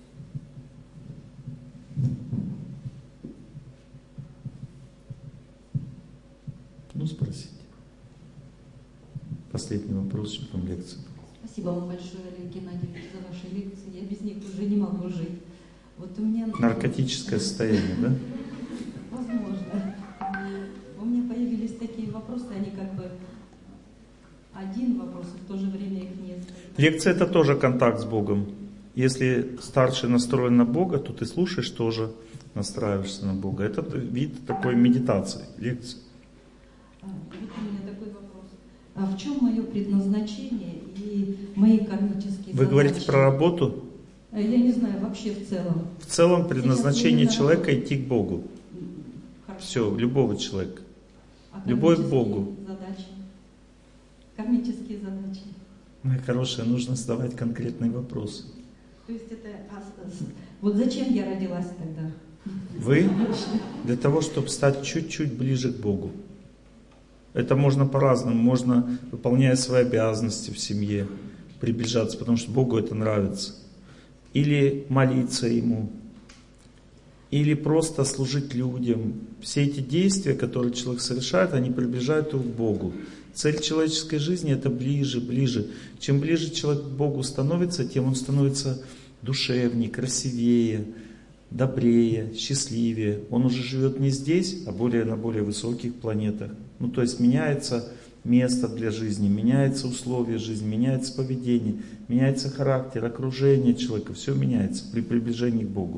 Спросите. Последний вопрос, потом лекция. Спасибо вам большое, Олег Геннадьевич, за ваши лекции. Я без них уже не могу жить. Вот у меня... Наркотическое состояние, да? Возможно. У меня появились такие вопросы, они как бы один вопрос, и в то же время их несколько. Лекция — это тоже контакт с Богом. Если старший настроен на Бога, то ты слушаешь, тоже настраиваешься на Бога. Это вид такой медитации, лекции. Вот у меня такой вопрос. А в чем мое предназначение и мои кармические задачи? Вы говорите про работу? Я не знаю, вообще в целом. В целом предназначение человека идти к Богу. Хорошо. Все, любого человека. Любовь к Богу. Задачи? Кармические задачи. Моя хорошая, нужно задавать конкретные вопросы. То есть это... Вот зачем я родилась тогда? Вы для того, чтобы стать чуть-чуть ближе к Богу. Это можно по-разному. Можно, выполняя свои обязанности в семье, приближаться, потому что Богу это нравится. Или молиться Ему. Или просто служить людям. Все эти действия, которые человек совершает, они приближают его к Богу. Цель человеческой жизни — это ближе, ближе. Чем ближе человек к Богу становится, тем он становится душевнее, красивее, добрее, счастливее. Он уже живет не здесь, а на более высоких планетах. То есть меняется место для жизни, меняются условия жизни, меняется поведение, меняется характер, окружение человека. Все меняется при приближении к Богу.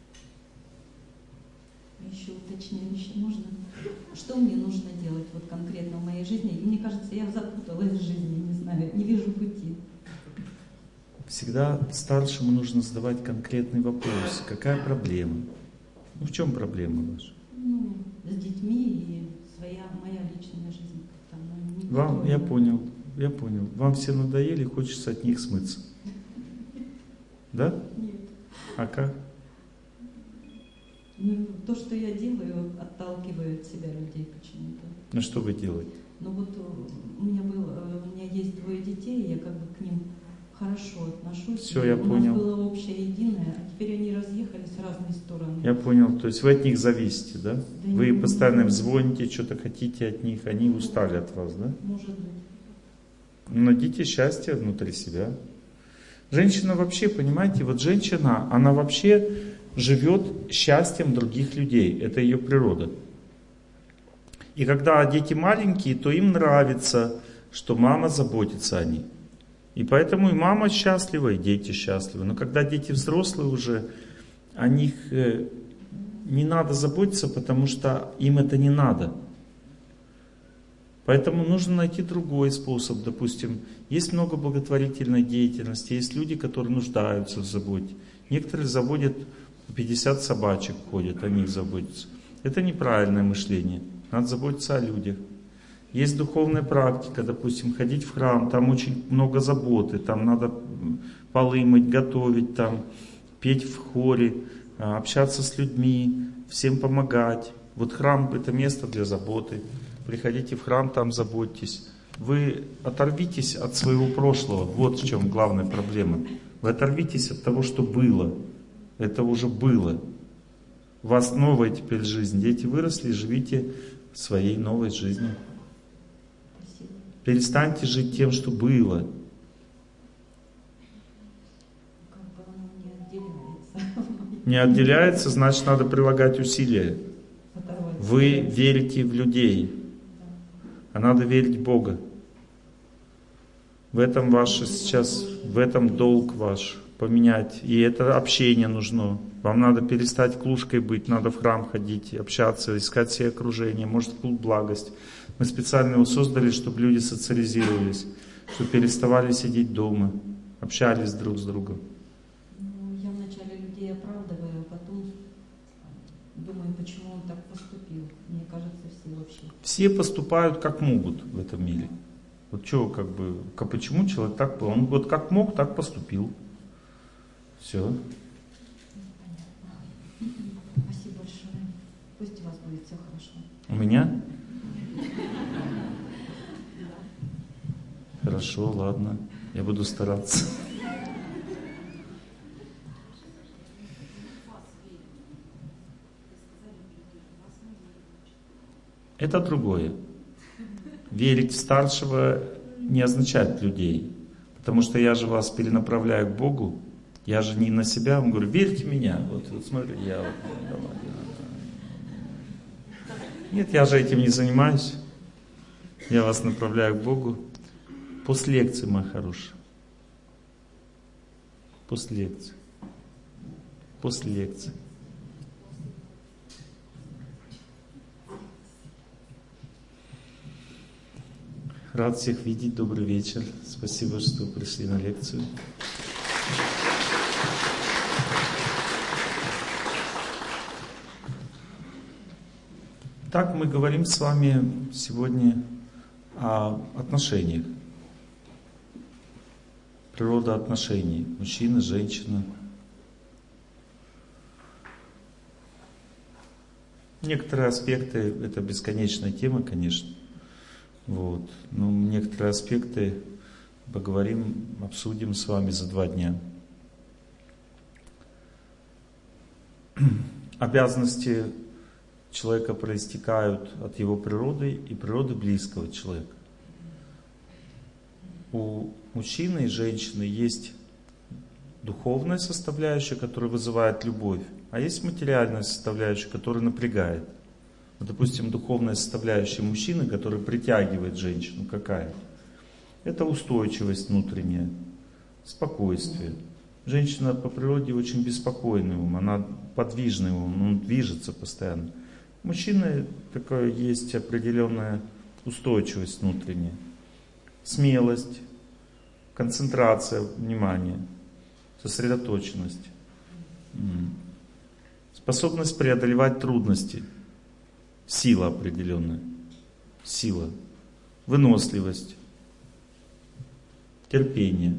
Еще уточняющее можно? Что мне нужно делать вот конкретно в моей жизни? И мне кажется, я запуталась в жизни, не знаю, не вижу пути. Всегда старшему нужно задавать конкретный вопрос. Какая проблема? В чем проблема ваша? С детьми и моя личная жизнь. Я понял. Вам все надоели, хочется от них смыться. Да? Нет. А как? То, что я делаю, отталкивает от себя людей почему-то. Что вы делаете? У меня есть 2 детей, я как бы к ним хорошо отношусь. Все, я понял. У нас было общее, единое, а теперь они разъехались в разные стороны. Я понял. То есть вы от них зависите, да? Вы постоянно им звоните, что-то хотите от них, они устали от вас, да? Может быть. Найдите счастье внутри себя. Женщина вообще, понимаете, женщина, она вообще живет счастьем других людей. Это ее природа. И когда дети маленькие, то им нравится, что мама заботится о них. И поэтому и мама счастлива, и дети счастливы. Но когда дети взрослые уже, о них не надо заботиться, потому что им это не надо. Поэтому нужно найти другой способ. Допустим, есть много благотворительной деятельности, есть люди, которые нуждаются в заботе. Некоторые заводят 50 собачек, ходят, о них заботятся. Это неправильное мышление. Надо заботиться о людях. Есть духовная практика, допустим, ходить в храм, там очень много заботы, там надо полы мыть, готовить, там петь в хоре, общаться с людьми, всем помогать. Вот храм — это место для заботы. Приходите в храм, там заботьтесь. Вы оторвитесь от своего прошлого. Вот в чем главная проблема. Вы оторвитесь от того, что было. Это уже было. У вас новая теперь жизнь. Дети выросли, живите своей новой жизнью. Перестаньте жить тем, что было. Не отделяется, значит, надо прилагать усилия. Вы верите в людей, а надо верить в Бога. В этом ваше сейчас, в этом долг ваш поменять. И это общение нужно. Вам надо перестать клушкой быть, надо в храм ходить, общаться, искать себе окружение, может, клуб «Благость». Мы специально его создали, чтобы люди социализировались, чтобы переставали сидеть дома, общались друг с другом. Ну, я вначале людей оправдываю, а потом думаю, почему он так поступил. Мне кажется, все вообще. Все поступают как могут в этом мире. Вот что, почему человек так был? Он вот как мог, так поступил. Все. Спасибо большое. Пусть у вас будет все хорошо. У меня? Хорошо, ладно. Я буду стараться. Это другое. Верить в старшего не означает людей. Потому что я же вас перенаправляю к Богу. Я же не на себя вам говорю, верьте в меня. Вот смотри, я вот, давай. Нет, я же этим не занимаюсь. Я вас направляю к Богу. После лекции, моя хорошая. После лекции. После лекции. Рад всех видеть. Добрый вечер. Спасибо, что пришли на лекцию. Так мы говорим с вами сегодня о отношениях. Природа отношений. Мужчина, женщина. Некоторые аспекты, это бесконечная тема, конечно. Вот. Но некоторые аспекты поговорим, обсудим с вами за 2 дня. Обязанности человека проистекают от его природы и природы близкого человека. У мужчины и женщины есть духовная составляющая, которая вызывает любовь, а есть материальная составляющая, которая напрягает. Вот, допустим, духовная составляющая мужчины, которая притягивает женщину, какая? Это устойчивость внутренняя, спокойствие. Женщина по природе очень беспокойный ум, она подвижный ум, он движется постоянно. У мужчины такая есть определенная устойчивость внутренняя, смелость, концентрация внимания, сосредоточенность, способность преодолевать трудности, сила определенная, сила, выносливость, терпение,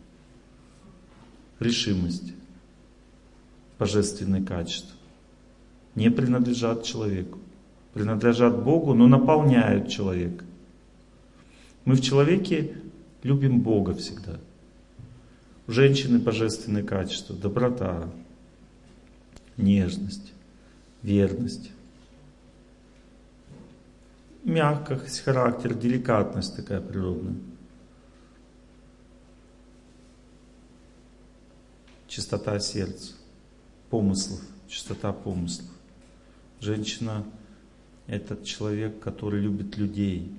решимость, божественные качества. Не принадлежат человеку, принадлежат Богу, но наполняют человека. Мы в человеке любим Бога всегда. У женщины божественные качества, доброта, нежность, верность, мягкость, характер, деликатность такая природная. Чистота сердца, помыслов, чистота помыслов. Женщина — это человек, который любит людей.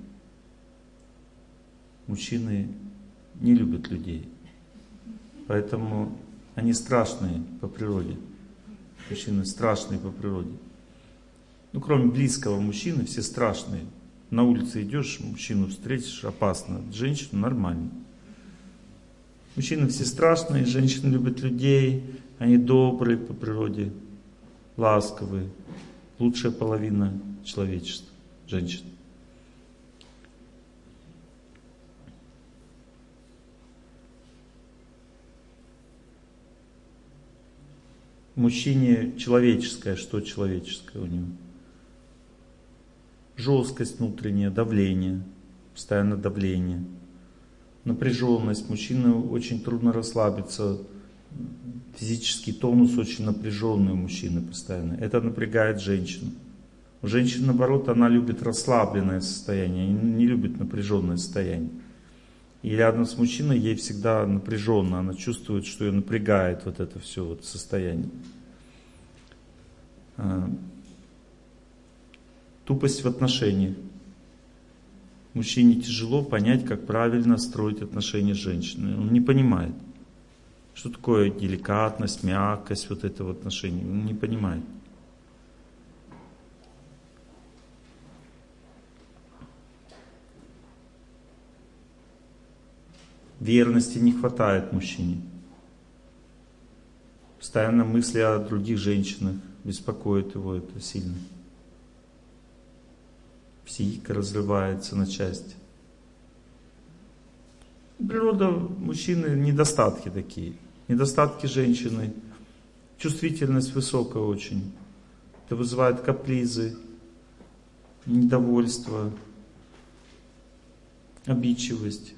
Мужчины не любят людей. Поэтому они страшные по природе. Мужчины страшные по природе. Ну, кроме близкого мужчины, все страшные. На улице идешь, мужчину встретишь, опасно. Женщину нормально. Мужчины все страшные, женщины любят людей. Они добрые по природе, ласковые. Лучшая половина человечества, женщин. мужчине человеческое. Что человеческое у него? Жесткость внутренняя, давление, постоянно давление, напряженность. Мужчине очень трудно расслабиться, физический тонус очень напряженный у мужчины постоянно. Это напрягает женщину. У женщин, наоборот, она любит расслабленное состояние, не любит напряженное состояние. И рядом с мужчиной ей всегда напряженно, она чувствует, что ее напрягает вот это все вот состояние. Тупость в отношениях. Мужчине тяжело понять, как правильно строить отношения с женщиной. Он не понимает, что такое деликатность, мягкость вот это в отношениях. Он не понимает. Верности не хватает мужчине. Постоянно мысли о других женщинах беспокоит его это сильно. Психика разрывается на части. Природа мужчины, недостатки такие. Недостатки женщины. Чувствительность высокая очень. Это вызывает капризы, недовольство, обидчивость.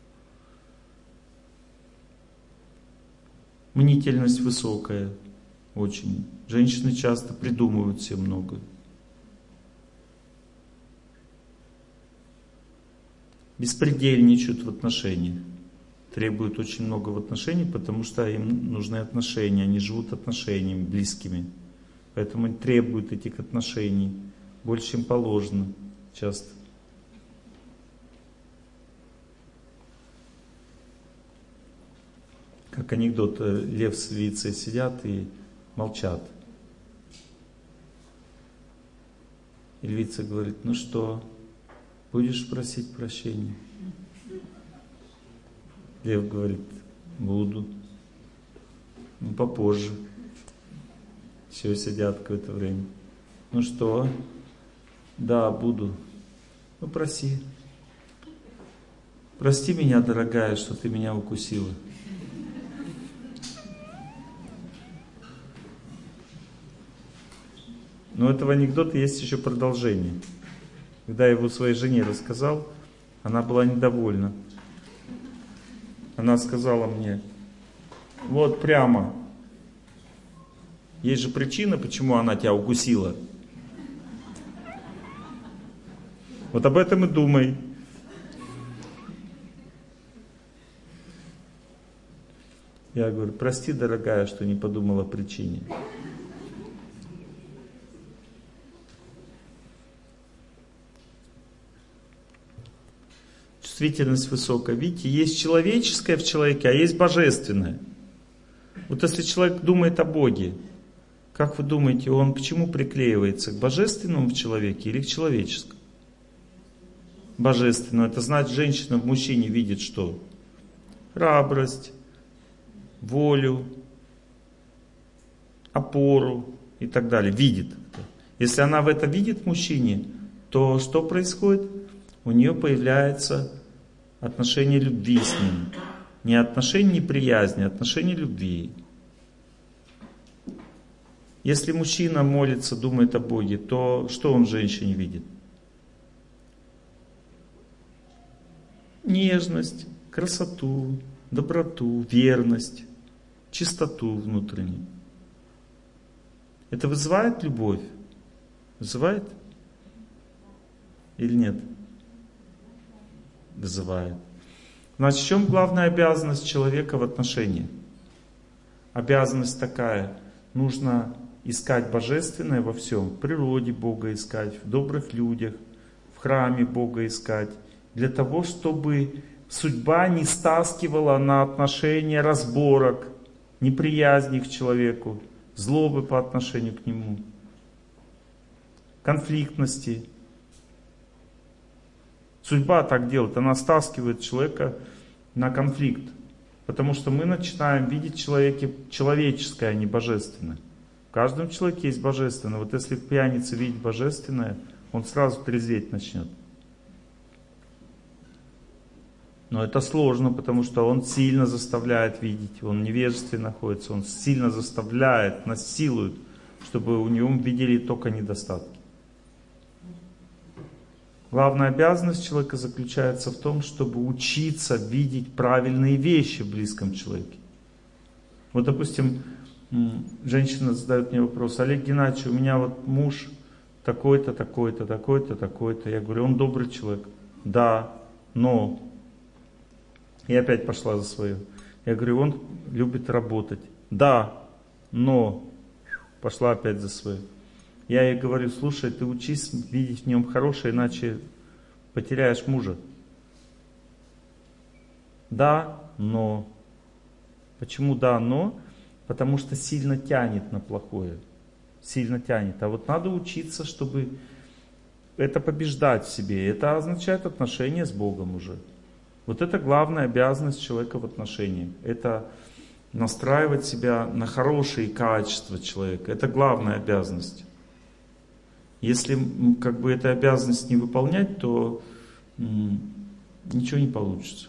Мнительность высокая очень. Женщины часто придумывают себе много. Беспредельничают в отношениях. Требуют очень много в отношениях, потому что им нужны отношения. Они живут отношениями близкими. Поэтому они требуют этих отношений больше, чем положено часто. Как анекдот, лев с львицей сидят и молчат. И львица говорит: ну что, будешь просить прощения? Лев говорит: буду. Ну, попозже. Еще сидят какое-то время. Ну что? Да, буду. Ну, проси. Прости меня, дорогая, что ты меня укусила. Но у этого анекдота есть еще продолжение. Когда я его своей жене рассказал, она была недовольна. Она сказала мне: вот прямо, есть же причина, почему она тебя укусила. Вот об этом и думай. Я говорю: прости, дорогая, что не подумала о причине. Чувствительность высокая. Видите, есть человеческое в человеке, а есть божественное. Вот если человек думает о Боге, как вы думаете, он к чему приклеивается? К божественному в человеке или к человеческому? Божественному. Это значит, женщина в мужчине видит что? Храбрость, волю, опору и так далее. Видит. Если она в это видит в мужчине, то что происходит? У нее появляется отношение любви с ним. Не отношение неприязни, а отношение любви. Если мужчина молится, думает о Боге, то что он в женщине видит? Нежность, красоту, доброту, верность, чистоту внутреннюю. Это вызывает любовь? Вызывает? Или нет? Вызывает. Значит, в чем главная обязанность человека в отношениях? Обязанность такая: нужно искать божественное во всем. В природе Бога искать, в добрых людях, в храме Бога искать. Для того, чтобы судьба не стаскивала на отношения разборок, неприязни к человеку, злобы по отношению к нему, конфликтности. Судьба так делает, она стаскивает человека на конфликт. Потому что мы начинаем видеть в человеке человеческое, а не божественное. В каждом человеке есть божественное. Вот если пьяница видит божественное, он сразу трезветь начнет. Но это сложно, потому что он сильно заставляет видеть, он в невежестве находится, он сильно заставляет, насилует, чтобы у него видели только недостатки. Главная обязанность человека заключается в том, чтобы учиться видеть правильные вещи в близком человеке. Вот, допустим, женщина задает мне вопрос: Олег Геннадьевич, у меня вот муж такой-то, такой-то, такой-то, такой-то. Я говорю, он добрый человек. Да, но... И опять пошла за свое. Я говорю, он любит работать. Да, но... Пошла опять за свое. Я ей говорю, слушай, ты учись видеть в нем хорошее, иначе потеряешь мужа. Да, но... Почему да, но? Потому что сильно тянет на плохое. Сильно тянет. А вот надо учиться, чтобы это побеждать в себе. Это означает отношения с Богом уже. Вот это главная обязанность человека в отношениях. Это настраивать себя на хорошие качества человека. Это главная обязанность. Если как бы эту обязанность не выполнять, то ничего не получится.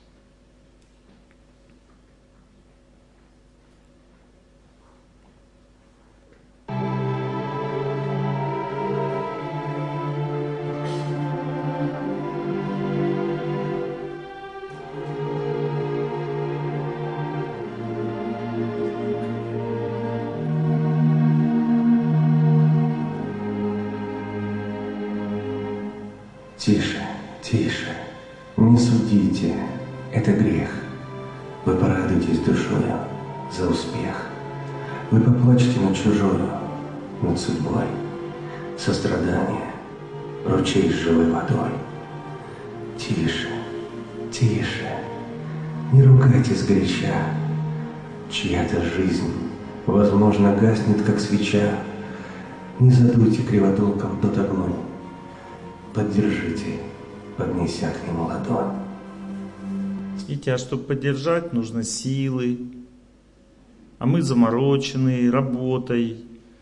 Тише, тише, не судите, это грех. Вы порадуйтесь душою за успех. Вы поплачьте над чужою, над судьбой. Сострадание, ручей с живой водой. Тише, тише, не ругайтесь горяча. Чья-то жизнь, возможно, гаснет, как свеча. Не задуйте кривотолком тот огонь. Поддержите, поднеся к нему ладонь. Видите, а чтобы поддержать, нужно силы. А мы замороченные работой.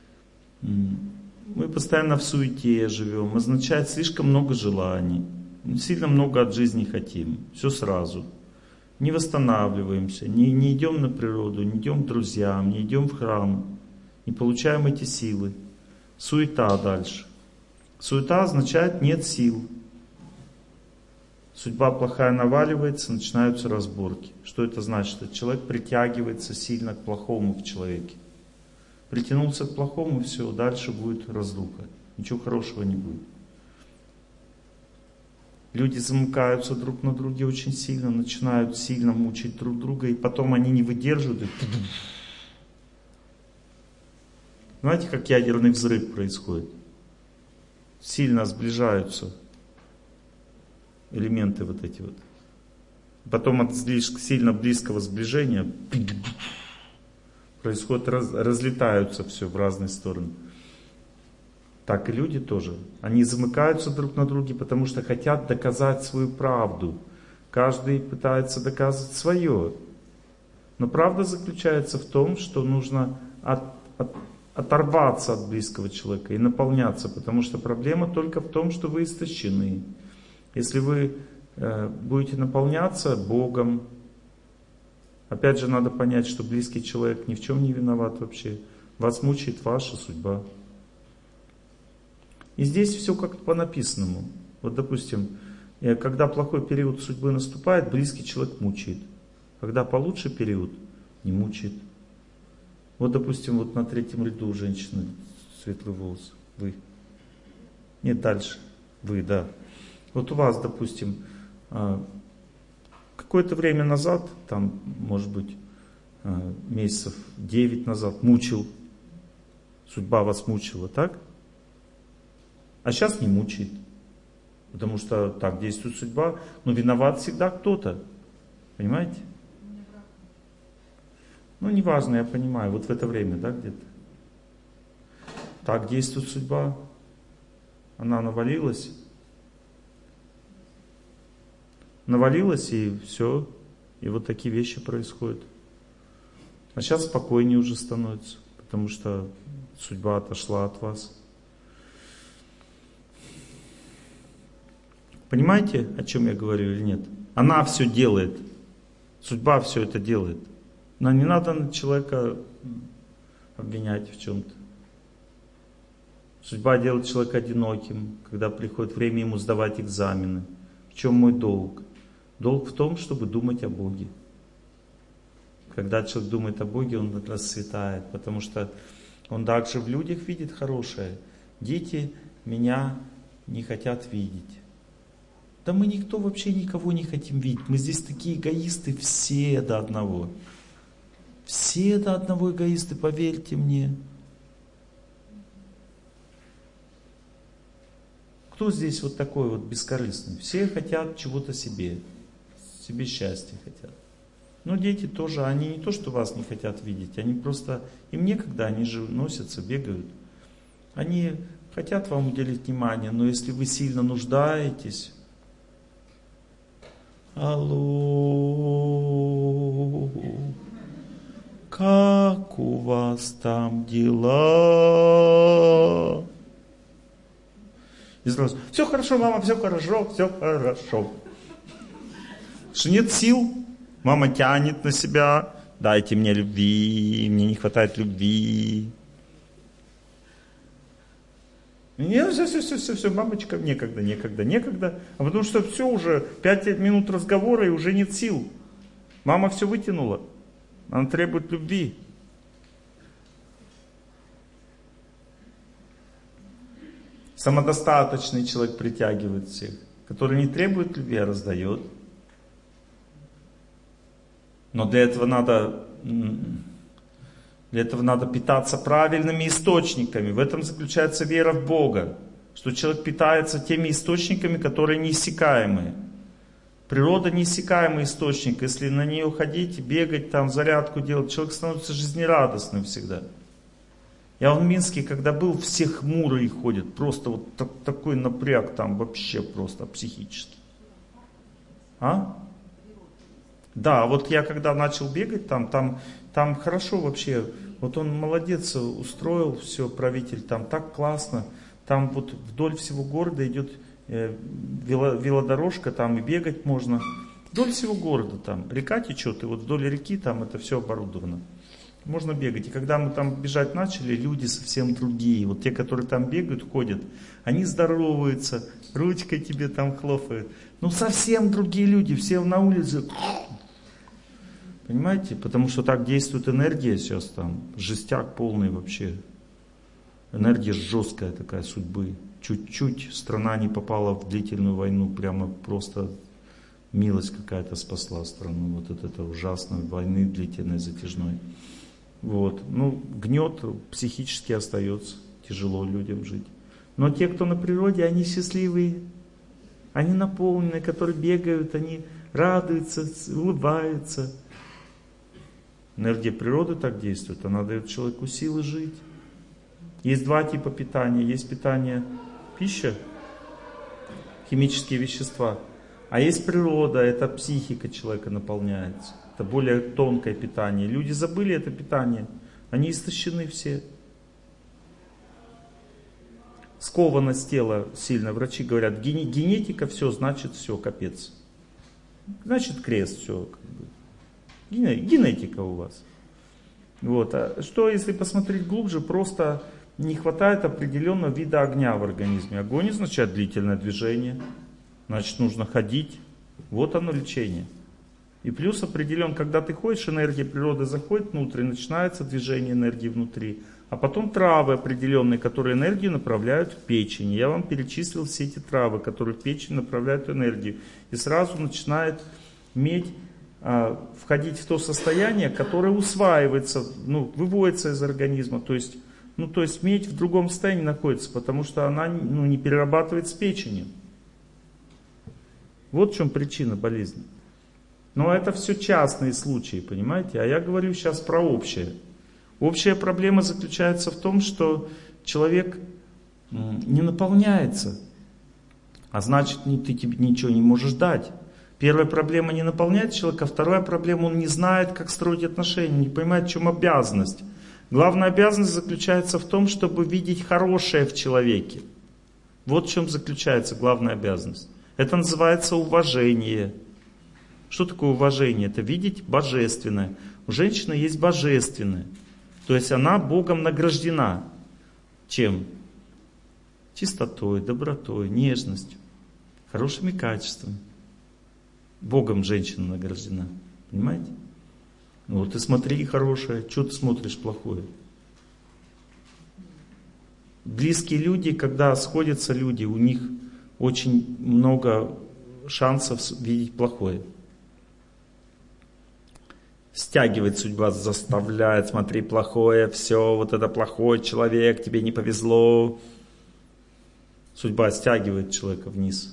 Мы постоянно в суете живем. Означает слишком много желаний. Сильно много от жизни хотим. Все сразу. Не восстанавливаемся. Не идем на природу, не идем к друзьям, не идем в храм. Не получаем эти силы. Суета дальше. Суета означает нет сил. Судьба плохая наваливается, начинаются разборки. Что это значит? Это человек притягивается сильно к плохому в человеке. Притянулся к плохому, все, дальше будет разруха. Ничего хорошего не будет. Люди замыкаются друг на друге очень сильно, начинают сильно мучить друг друга, и потом они не выдерживают. И... Знаете, как ядерный взрыв происходит? Сильно сближаются элементы вот эти вот. Потом от сильно близкого сближения происходит, разлетаются все в разные стороны. Так и люди тоже. Они замыкаются друг на друге, потому что хотят доказать свою правду. Каждый пытается доказывать свое. Но правда заключается в том, что нужно оторваться от близкого человека и наполняться, потому что проблема только в том, что вы истощены. Если вы будете наполняться Богом, опять же надо понять, что близкий человек ни в чем не виноват вообще. Вас мучает ваша судьба. И здесь все как-то по написанному. Вот допустим, когда плохой период судьбы наступает, близкий человек мучает. Когда получше период, не мучает. Вот, допустим, вот на третьем ряду у женщины светлый волос. Вы. Нет, дальше. Вы, да. Вот у вас, допустим, какое-то время назад, там, может быть, месяцев 9 назад мучил. Судьба вас мучила, так? А сейчас не мучает. Потому что так действует судьба. Но виноват всегда кто-то. Понимаете? Ну, неважно, я понимаю, вот в это время, да, где-то. Так действует судьба. Она навалилась. Навалилась, и все. И вот такие вещи происходят. А сейчас спокойнее уже становится, потому что судьба отошла от вас. Понимаете, о чем я говорю или нет? Она все делает. Судьба все это делает. Но не надо человека обвинять в чем-то. Судьба делает человека одиноким, когда приходит время ему сдавать экзамены. В чем мой долг? Долг в том, чтобы думать о Боге. Когда человек думает о Боге, он расцветает, потому что он также в людях видит хорошее. Дети меня не хотят видеть. Да мы никто вообще никого не хотим видеть. Мы здесь такие эгоисты, все до одного. Все до одного эгоисты, поверьте мне. Кто здесь вот такой вот бескорыстный? Все хотят чего-то себе счастья хотят. Но дети тоже, они не то, что вас не хотят видеть, они просто, им некогда, они же носятся, бегают. Они хотят вам уделить внимание, но если вы сильно нуждаетесь, алло, как у вас там дела? И сразу, все хорошо, мама, все хорошо, все хорошо. Что нет сил, мама тянет на себя, дайте мне любви, мне не хватает любви. Нет, все, мамочка, некогда. А потому что все уже, 5 минут разговора и уже нет сил. Мама все вытянула, она требует любви. Самодостаточный человек притягивает всех, который не требует любви, а раздает. Но для этого надо питаться правильными источниками. В этом заключается вера в Бога. Что человек питается теми источниками, которые неиссякаемые. Природа неиссякаемый источник. Если на нее ходить, бегать, там зарядку делать, человек становится жизнерадостным всегда. Я в Минске, когда был, все хмурые ходят. Просто вот такой напряг там вообще просто психически. А? Да, вот я когда начал бегать, там хорошо вообще, вот он молодец, устроил все, правитель, там так классно, там вот вдоль всего города идет велодорожка, там и бегать можно, вдоль всего города там, река течет, и вот вдоль реки там это все оборудовано, можно бегать. И когда мы там бежать начали, люди совсем другие, вот те, которые там бегают, ходят, они здороваются, ручкой тебе там хлопают, ну совсем другие люди, все на улице. Понимаете? Потому что так действует энергия сейчас там. Жестяк полный вообще. Энергия жесткая такая судьбы. Чуть-чуть страна не попала в длительную войну. Прямо просто милость какая-то спасла страну. Вот от этой ужасной войны длительной, затяжной. Вот. Ну, гнет психически остается. Тяжело людям жить. Но те, кто на природе, они счастливые. Они наполненные, которые бегают, они радуются, улыбаются. Энергия природы так действует, она дает человеку силы жить. Есть два типа питания. Есть питание пища, химические вещества. А есть природа, это психика человека наполняется. Это более тонкое питание. Люди забыли это питание, они истощены все. Скованность тела сильно. Врачи говорят, генетика, все, значит все, капец. Значит крест, все. Генетика у вас. Вот. А что, если посмотреть глубже, просто не хватает определенного вида огня в организме. Огонь означает длительное движение, значит нужно ходить. Вот оно лечение. И плюс определен, когда ты ходишь, энергия природы заходит внутрь, начинается движение энергии внутри. А потом травы определенные, которые энергию направляют в печень. Я вам перечислил все эти травы, которые в печень направляют энергию. И сразу начинает входить в то состояние, которое усваивается, выводится из организма. То есть медь в другом состоянии находится, потому что она не перерабатывает с печенью. Вот в чем причина болезни. Но это все частные случаи, понимаете? А я говорю сейчас про общее. Общая проблема заключается в том, что человек не наполняется, а значит ты ничего не можешь дать. Первая проблема не наполняет человека, вторая проблема он не знает, как строить отношения, не понимает, в чем обязанность. Главная обязанность заключается в том, чтобы видеть хорошее в человеке. Вот в чем заключается главная обязанность. Это называется уважение. Что такое уважение? Это видеть божественное. У женщины есть божественное. То есть она Богом награждена. Чем? Чистотой, добротой, нежностью, хорошими качествами. Богом женщина награждена. Понимаете? Вот и смотри хорошее, что ты смотришь плохое? Близкие люди, когда сходятся люди, у них очень много шансов видеть плохое. Стягивает судьба, заставляет, смотри плохое, все, вот это плохой человек, тебе не повезло. Судьба стягивает человека вниз.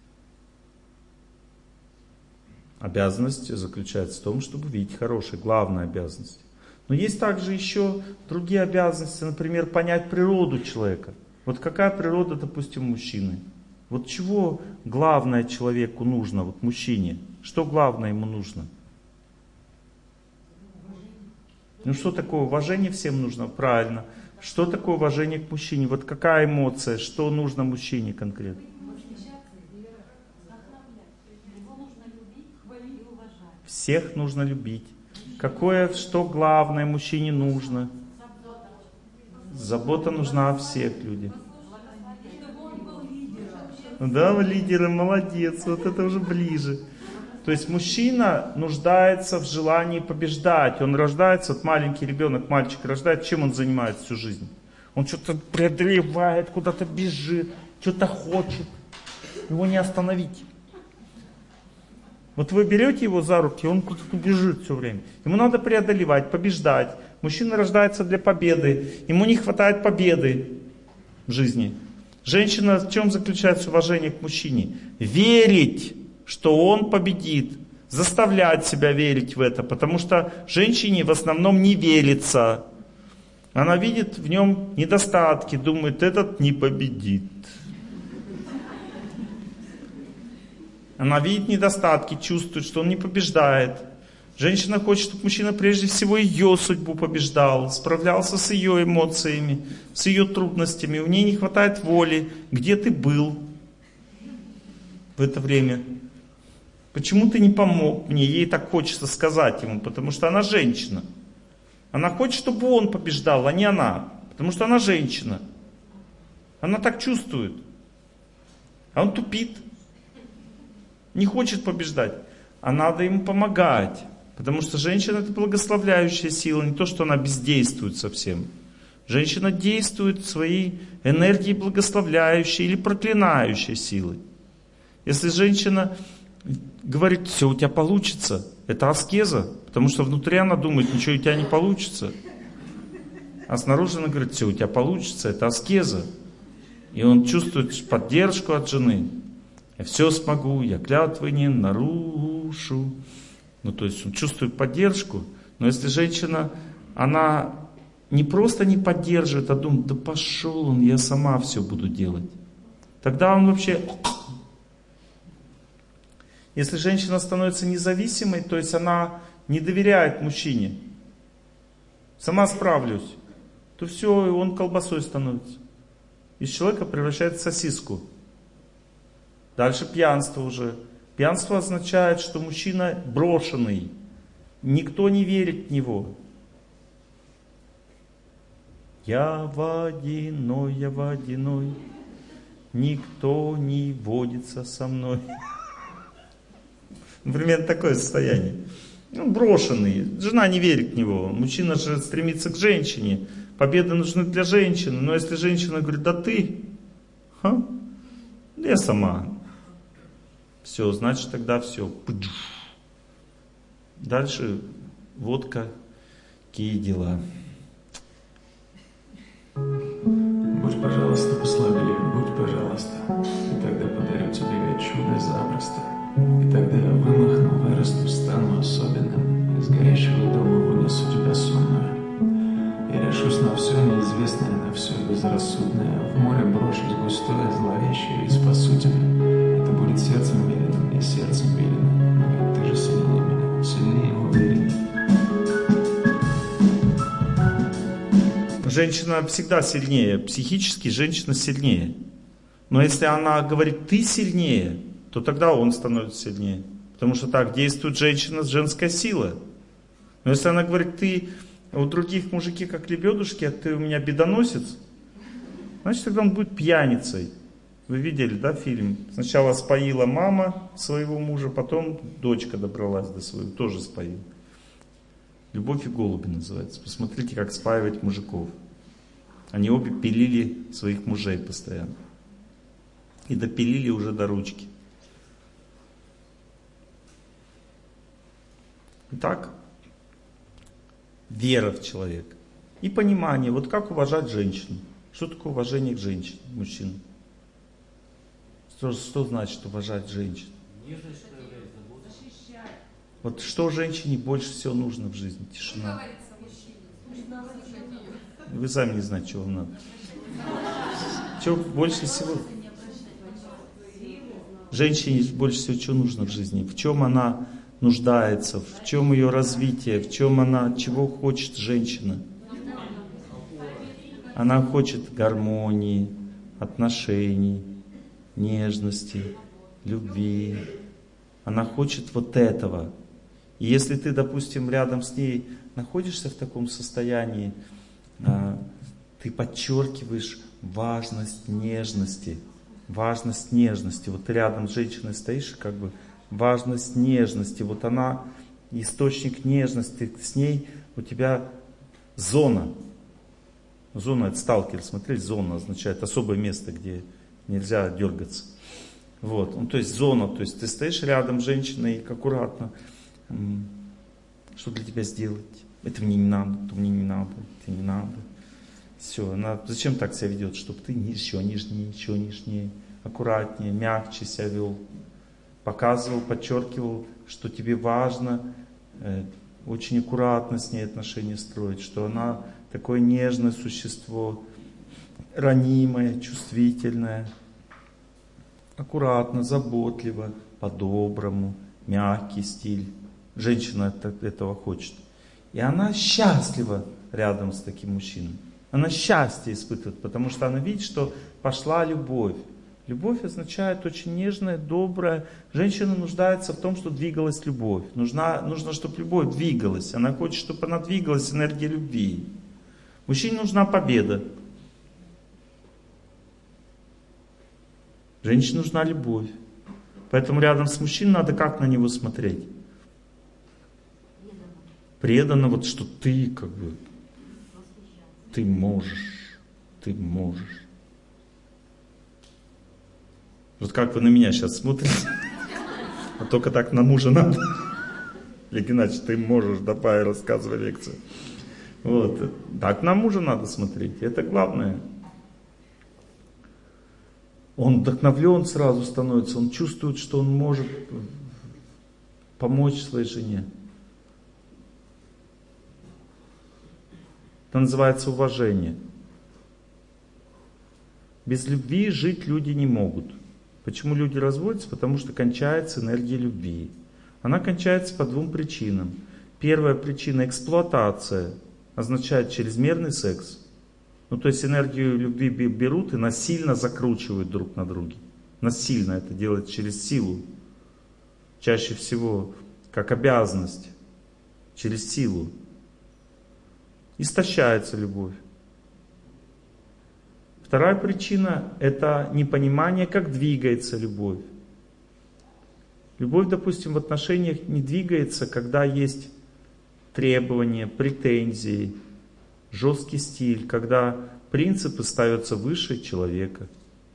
Обязанность заключается в том, чтобы видеть хорошее, главная обязанность. Но есть также еще другие обязанности, например, понять природу человека. Вот какая природа, допустим, мужчины? Вот чего главное человеку нужно, вот мужчине? Что главное ему нужно? Ну что такое уважение всем нужно? Правильно. Что такое уважение к мужчине? Вот какая эмоция, что нужно мужчине конкретно? Всех нужно любить. Какое, что главное мужчине нужно? Забота нужна о всех людях. Да, лидеры, молодец, вот это уже ближе. То есть мужчина нуждается в желании побеждать. Он рождается, вот маленький ребенок, мальчик рождается, чем он занимается всю жизнь? Он что-то преодолевает, куда-то бежит, что-то хочет. Его не остановить. Вот вы берете его за руки, он куда-то бежит все время. Ему надо преодолевать, побеждать. Мужчина рождается для победы. Ему не хватает победы в жизни. Женщина, в чем заключается уважение к мужчине? Верить, что он победит. Заставлять себя верить в это. Потому что женщине в основном не верится. Она видит в нем недостатки, думает, этот не победит. Она видит недостатки, чувствует, что он не побеждает. Женщина хочет, чтобы мужчина прежде всего ее судьбу побеждал, справлялся с ее эмоциями, с ее трудностями. У нее не хватает воли. Где ты был в это время? Почему ты не помог мне? Ей так хочется сказать ему, потому что она женщина. Она хочет, чтобы он побеждал, а не она. Потому что она женщина. Она так чувствует. А он тупит. Не хочет побеждать. А надо ему помогать. Потому что женщина — это благословляющая сила. Не то, что она бездействует совсем. Женщина действует своей энергией благословляющей или проклинающей силой. Если женщина говорит, все у тебя получится, это аскеза. Потому что внутри она думает, ничего у тебя не получится. А снаружи она говорит, все у тебя получится, это аскеза. И он чувствует поддержку от жены. Я все смогу, я клятвы не нарушу. Ну, то есть он чувствует поддержку. Но если женщина, она не просто не поддерживает, а думает, да пошел он, я сама все буду делать. Тогда он вообще... Если женщина становится независимой, то есть она не доверяет мужчине, сама справлюсь, то все, и он колбасой становится. Из человека превращается в сосиску. Дальше пьянство уже. Пьянство означает, что мужчина брошенный. Никто не верит в него. Я водяной, никто не водится со мной. Например, такое состояние. Ну, брошенный. Жена не верит в него. Мужчина же стремится к женщине. Победы нужны для женщины. Но если женщина говорит, да ты, я сама. Все, значит тогда все. Дальше водка, какие дела. Будь, пожалуйста, послабее, будь, пожалуйста, и тогда подарю тебе чудо запросто. И тогда я вымахну, вырасту, стану особенным, из горящего дома вынесу тебя сонную. Я решусь на все неизвестное, на все безрассудное, в море брошусь густое, зловещее и спасу тебя. Это будет сердцем велено, мне сердцем велено, но ведь ты же сильнее меня, сильнее уверен. Женщина всегда сильнее, психически женщина сильнее. Но если она говорит, ты сильнее, то тогда он становится сильнее. Потому что так действует женщина с женской силой. Но если она говорит, ты у других мужики как лебедушки, а ты у меня бедоносец, значит тогда он будет пьяницей. Вы видели, да, фильм? Сначала споила мама своего мужа, потом дочка добралась до своего, тоже споила. «Любовь и голуби» называется. Посмотрите, как спаивать мужиков. Они обе пилили своих мужей постоянно. И допилили уже до ручки. Итак, вера в человека. И понимание, вот как уважать женщину. Что такое уважение к женщине, мужчинам? Что значит уважать женщину? Вот что женщине больше всего нужно в жизни? Тишина. Вы сами не знаете, чего вам надо. Чего больше всего? Женщине больше всего чего нужно в жизни? В чем она нуждается? В чем ее развитие? В чем она, чего хочет женщина? Она хочет гармонии, отношений, нежности, любви. Она хочет вот этого. И если ты, допустим, рядом с ней находишься в таком состоянии, ты подчеркиваешь важность нежности. Важность нежности. Вот ты рядом с женщиной стоишь, и как бы важность нежности. Вот она источник нежности. С ней у тебя зона. Зона — это сталкер. Смотрели, зона означает особое место, где нельзя дергаться. Вот. Ну, то есть зона. То есть ты стоишь рядом с женщиной и аккуратно. Что для тебя сделать? Это мне не надо, то мне не надо, это не надо. Все, она зачем так себя ведет? Чтобы ты еще нежнее, аккуратнее, мягче себя вел. Показывал, подчеркивал, что тебе важно, очень аккуратно с ней отношения строить, что она такое нежное существо, ранимое, чувствительное, аккуратно, заботливо, по-доброму, мягкий стиль. Женщина этого хочет. И она счастлива рядом с таким мужчиной. Она счастье испытывает, потому что она видит, что пошла любовь. Любовь означает очень нежное, доброе. Женщина нуждается в том, чтобы двигалась любовь. Нужно, чтобы любовь двигалась. Она хочет, чтобы она двигалась, энергия любви. Мужчине нужна победа. Женщине нужна любовь. Поэтому рядом с мужчиной надо как на него смотреть? Преданно, вот что ты как бы, ты можешь. Вот как вы на меня сейчас смотрите, а только так на мужа надо. Или иначе ты можешь, давай, рассказывай лекцию. Вот, так на мужа надо смотреть, это главное. Он вдохновлен сразу становится, он чувствует, что он может помочь своей жене. Это называется уважение. Без любви жить люди не могут. Почему люди разводятся? Потому что кончается энергия любви. Она кончается по двум причинам. Первая причина — эксплуатация, означает чрезмерный секс. Ну, то есть энергию любви берут и насильно закручивают друг на друге. Насильно это делают через силу. Чаще всего как обязанность. Через силу. Истощается любовь. Вторая причина — это непонимание, как двигается любовь. Любовь, допустим, в отношениях не двигается, когда есть требования, претензии, жесткий стиль, когда принципы ставятся выше человека.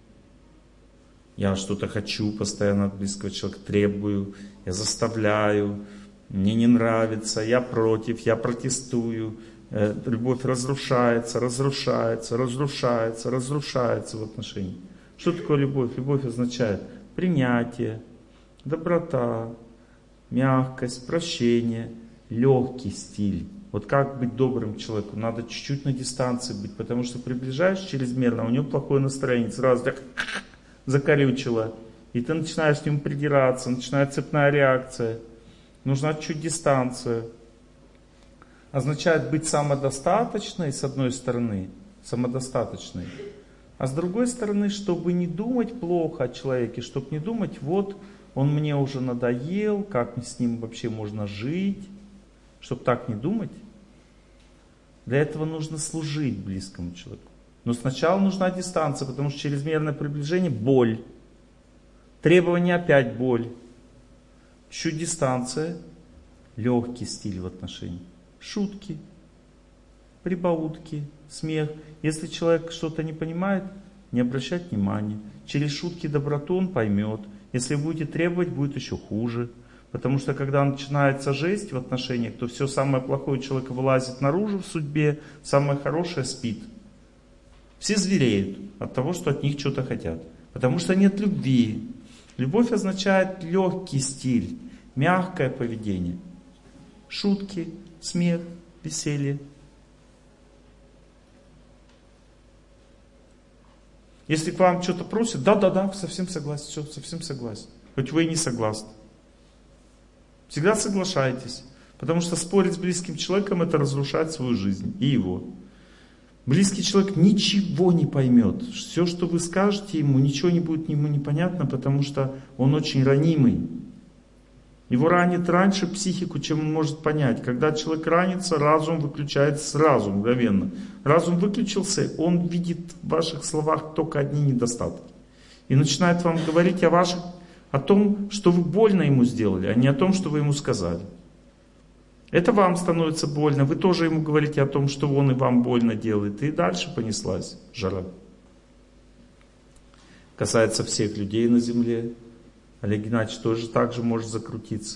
Я что-то хочу постоянно от близкого человека, требую, я заставляю, мне не нравится, я против, я протестую. Любовь разрушается в отношениях. Что такое любовь? Любовь означает принятие, доброта, мягкость, прощение, легкий стиль. Вот как быть добрым человеком? Надо чуть-чуть на дистанции быть, потому что приближаешь чрезмерно, у него плохое настроение, сразу так закорючило. И ты начинаешь с ним придираться, начинает цепная реакция. Нужна чуть дистанция. Означает быть самодостаточной, с одной стороны, самодостаточной, а с другой стороны, чтобы не думать плохо о человеке, чтобы не думать, вот он мне уже надоел, как с ним вообще можно жить, чтобы так не думать. Для этого нужно служить близкому человеку. Но сначала нужна дистанция, потому что чрезмерное приближение — боль. Требование — опять боль. Еще дистанция, легкий стиль в отношениях. Шутки, прибаутки, смех. Если человек что-то не понимает, не обращать внимания. Через шутки, доброту он поймет. Если будете требовать, будет еще хуже. Потому что когда начинается жесть в отношениях, то все самое плохое у человека вылазит наружу в судьбе, самое хорошее спит. Все звереют от того, что от них что-то хотят. Потому что нет любви. Любовь означает легкий стиль, мягкое поведение. Шутки, смех, веселье. Если к вам что-то просят, да, совсем согласен, все, совсем согласен. Хоть вы и не согласны. Всегда соглашайтесь. Потому что спорить с близким человеком — это разрушать свою жизнь и его. Близкий человек ничего не поймет. Все, что вы скажете ему, ничего не будет ему непонятно, потому что он очень ранимый. Его ранит раньше психику, чем он может понять. Когда человек ранится, разум выключается сразу, мгновенно. Разум выключился, он видит в ваших словах только одни недостатки. И начинает вам говорить о том, что вы больно ему сделали, а не о том, что вы ему сказали. Это вам становится больно, вы тоже ему говорите о том, что он и вам больно делает. И дальше понеслась жара. Касается всех людей на земле. Олег Геннадьевич тоже так же может закрутиться.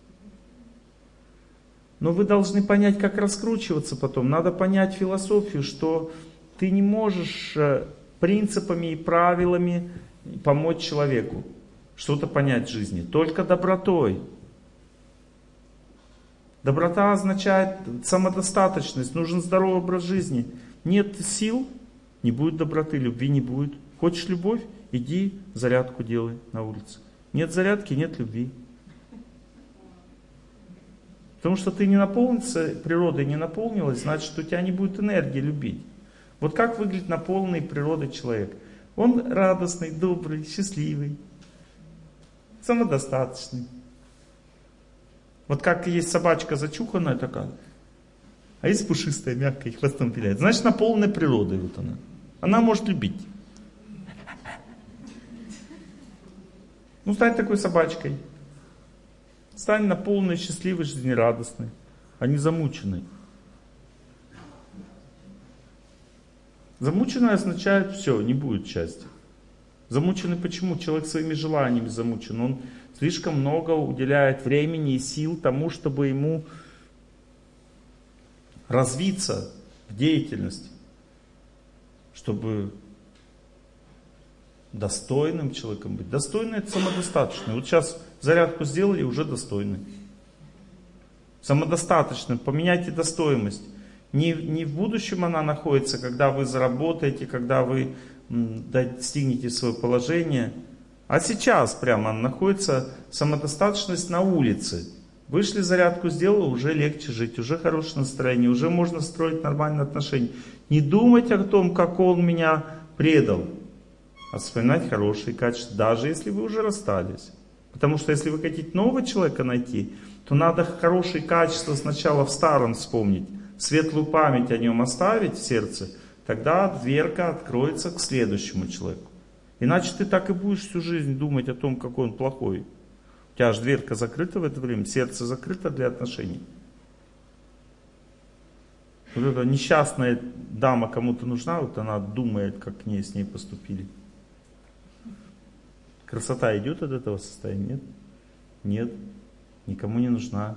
Но вы должны понять, как раскручиваться потом. Надо понять философию, что ты не можешь принципами и правилами помочь человеку что-то понять в жизни. Только добротой. Доброта означает самодостаточность, нужен здоровый образ жизни. Нет сил, не будет доброты, любви не будет. Хочешь любовь, иди зарядку делай на улице. Нет зарядки, нет любви. Потому что ты не наполнился, природой не наполнилась, значит, у тебя не будет энергии любить. Вот как выглядит наполненный природой человек? Он радостный, добрый, счастливый, самодостаточный. Вот как есть собачка зачуханная такая, а есть пушистая, мягкая, и хвостом виляет. Значит, наполненная природой вот она. Она может любить. Ну, стань такой собачкой. Стань наполненной, счастливой, жизнерадостной, а не замученной. Замученная означает все, не будет счастья. Замученный почему? Человек своими желаниями замучен. Он слишком много уделяет времени и сил тому, чтобы ему развиться в деятельности, чтобы достойным человеком быть. Достойный — это самодостаточный. Вот сейчас зарядку сделали, уже достойный. Самодостаточным. Поменяйте достоимость. Не в будущем она находится, когда вы заработаете, когда вы достигнете свое положение. А сейчас прямо находится самодостаточность на улице. Вышли, зарядку сделали, уже легче жить, уже хорошее настроение, уже можно строить нормальные отношения. Не думать о том, как он меня предал, а вспоминать хорошие качества, даже если вы уже расстались. Потому что если вы хотите нового человека найти, то надо хорошие качества сначала в старом вспомнить, светлую память о нем оставить в сердце, тогда дверка откроется к следующему человеку. Иначе ты так и будешь всю жизнь думать о том, какой он плохой. У тебя же дверка закрыта в это время, сердце закрыто для отношений. Вот эта несчастная дама кому-то нужна, вот она думает, как с ней поступили. Красота идет от этого состояния? Нет? Нет. Никому не нужна.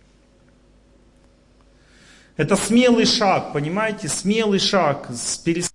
Это смелый шаг, понимаете? Смелый шаг с перестанием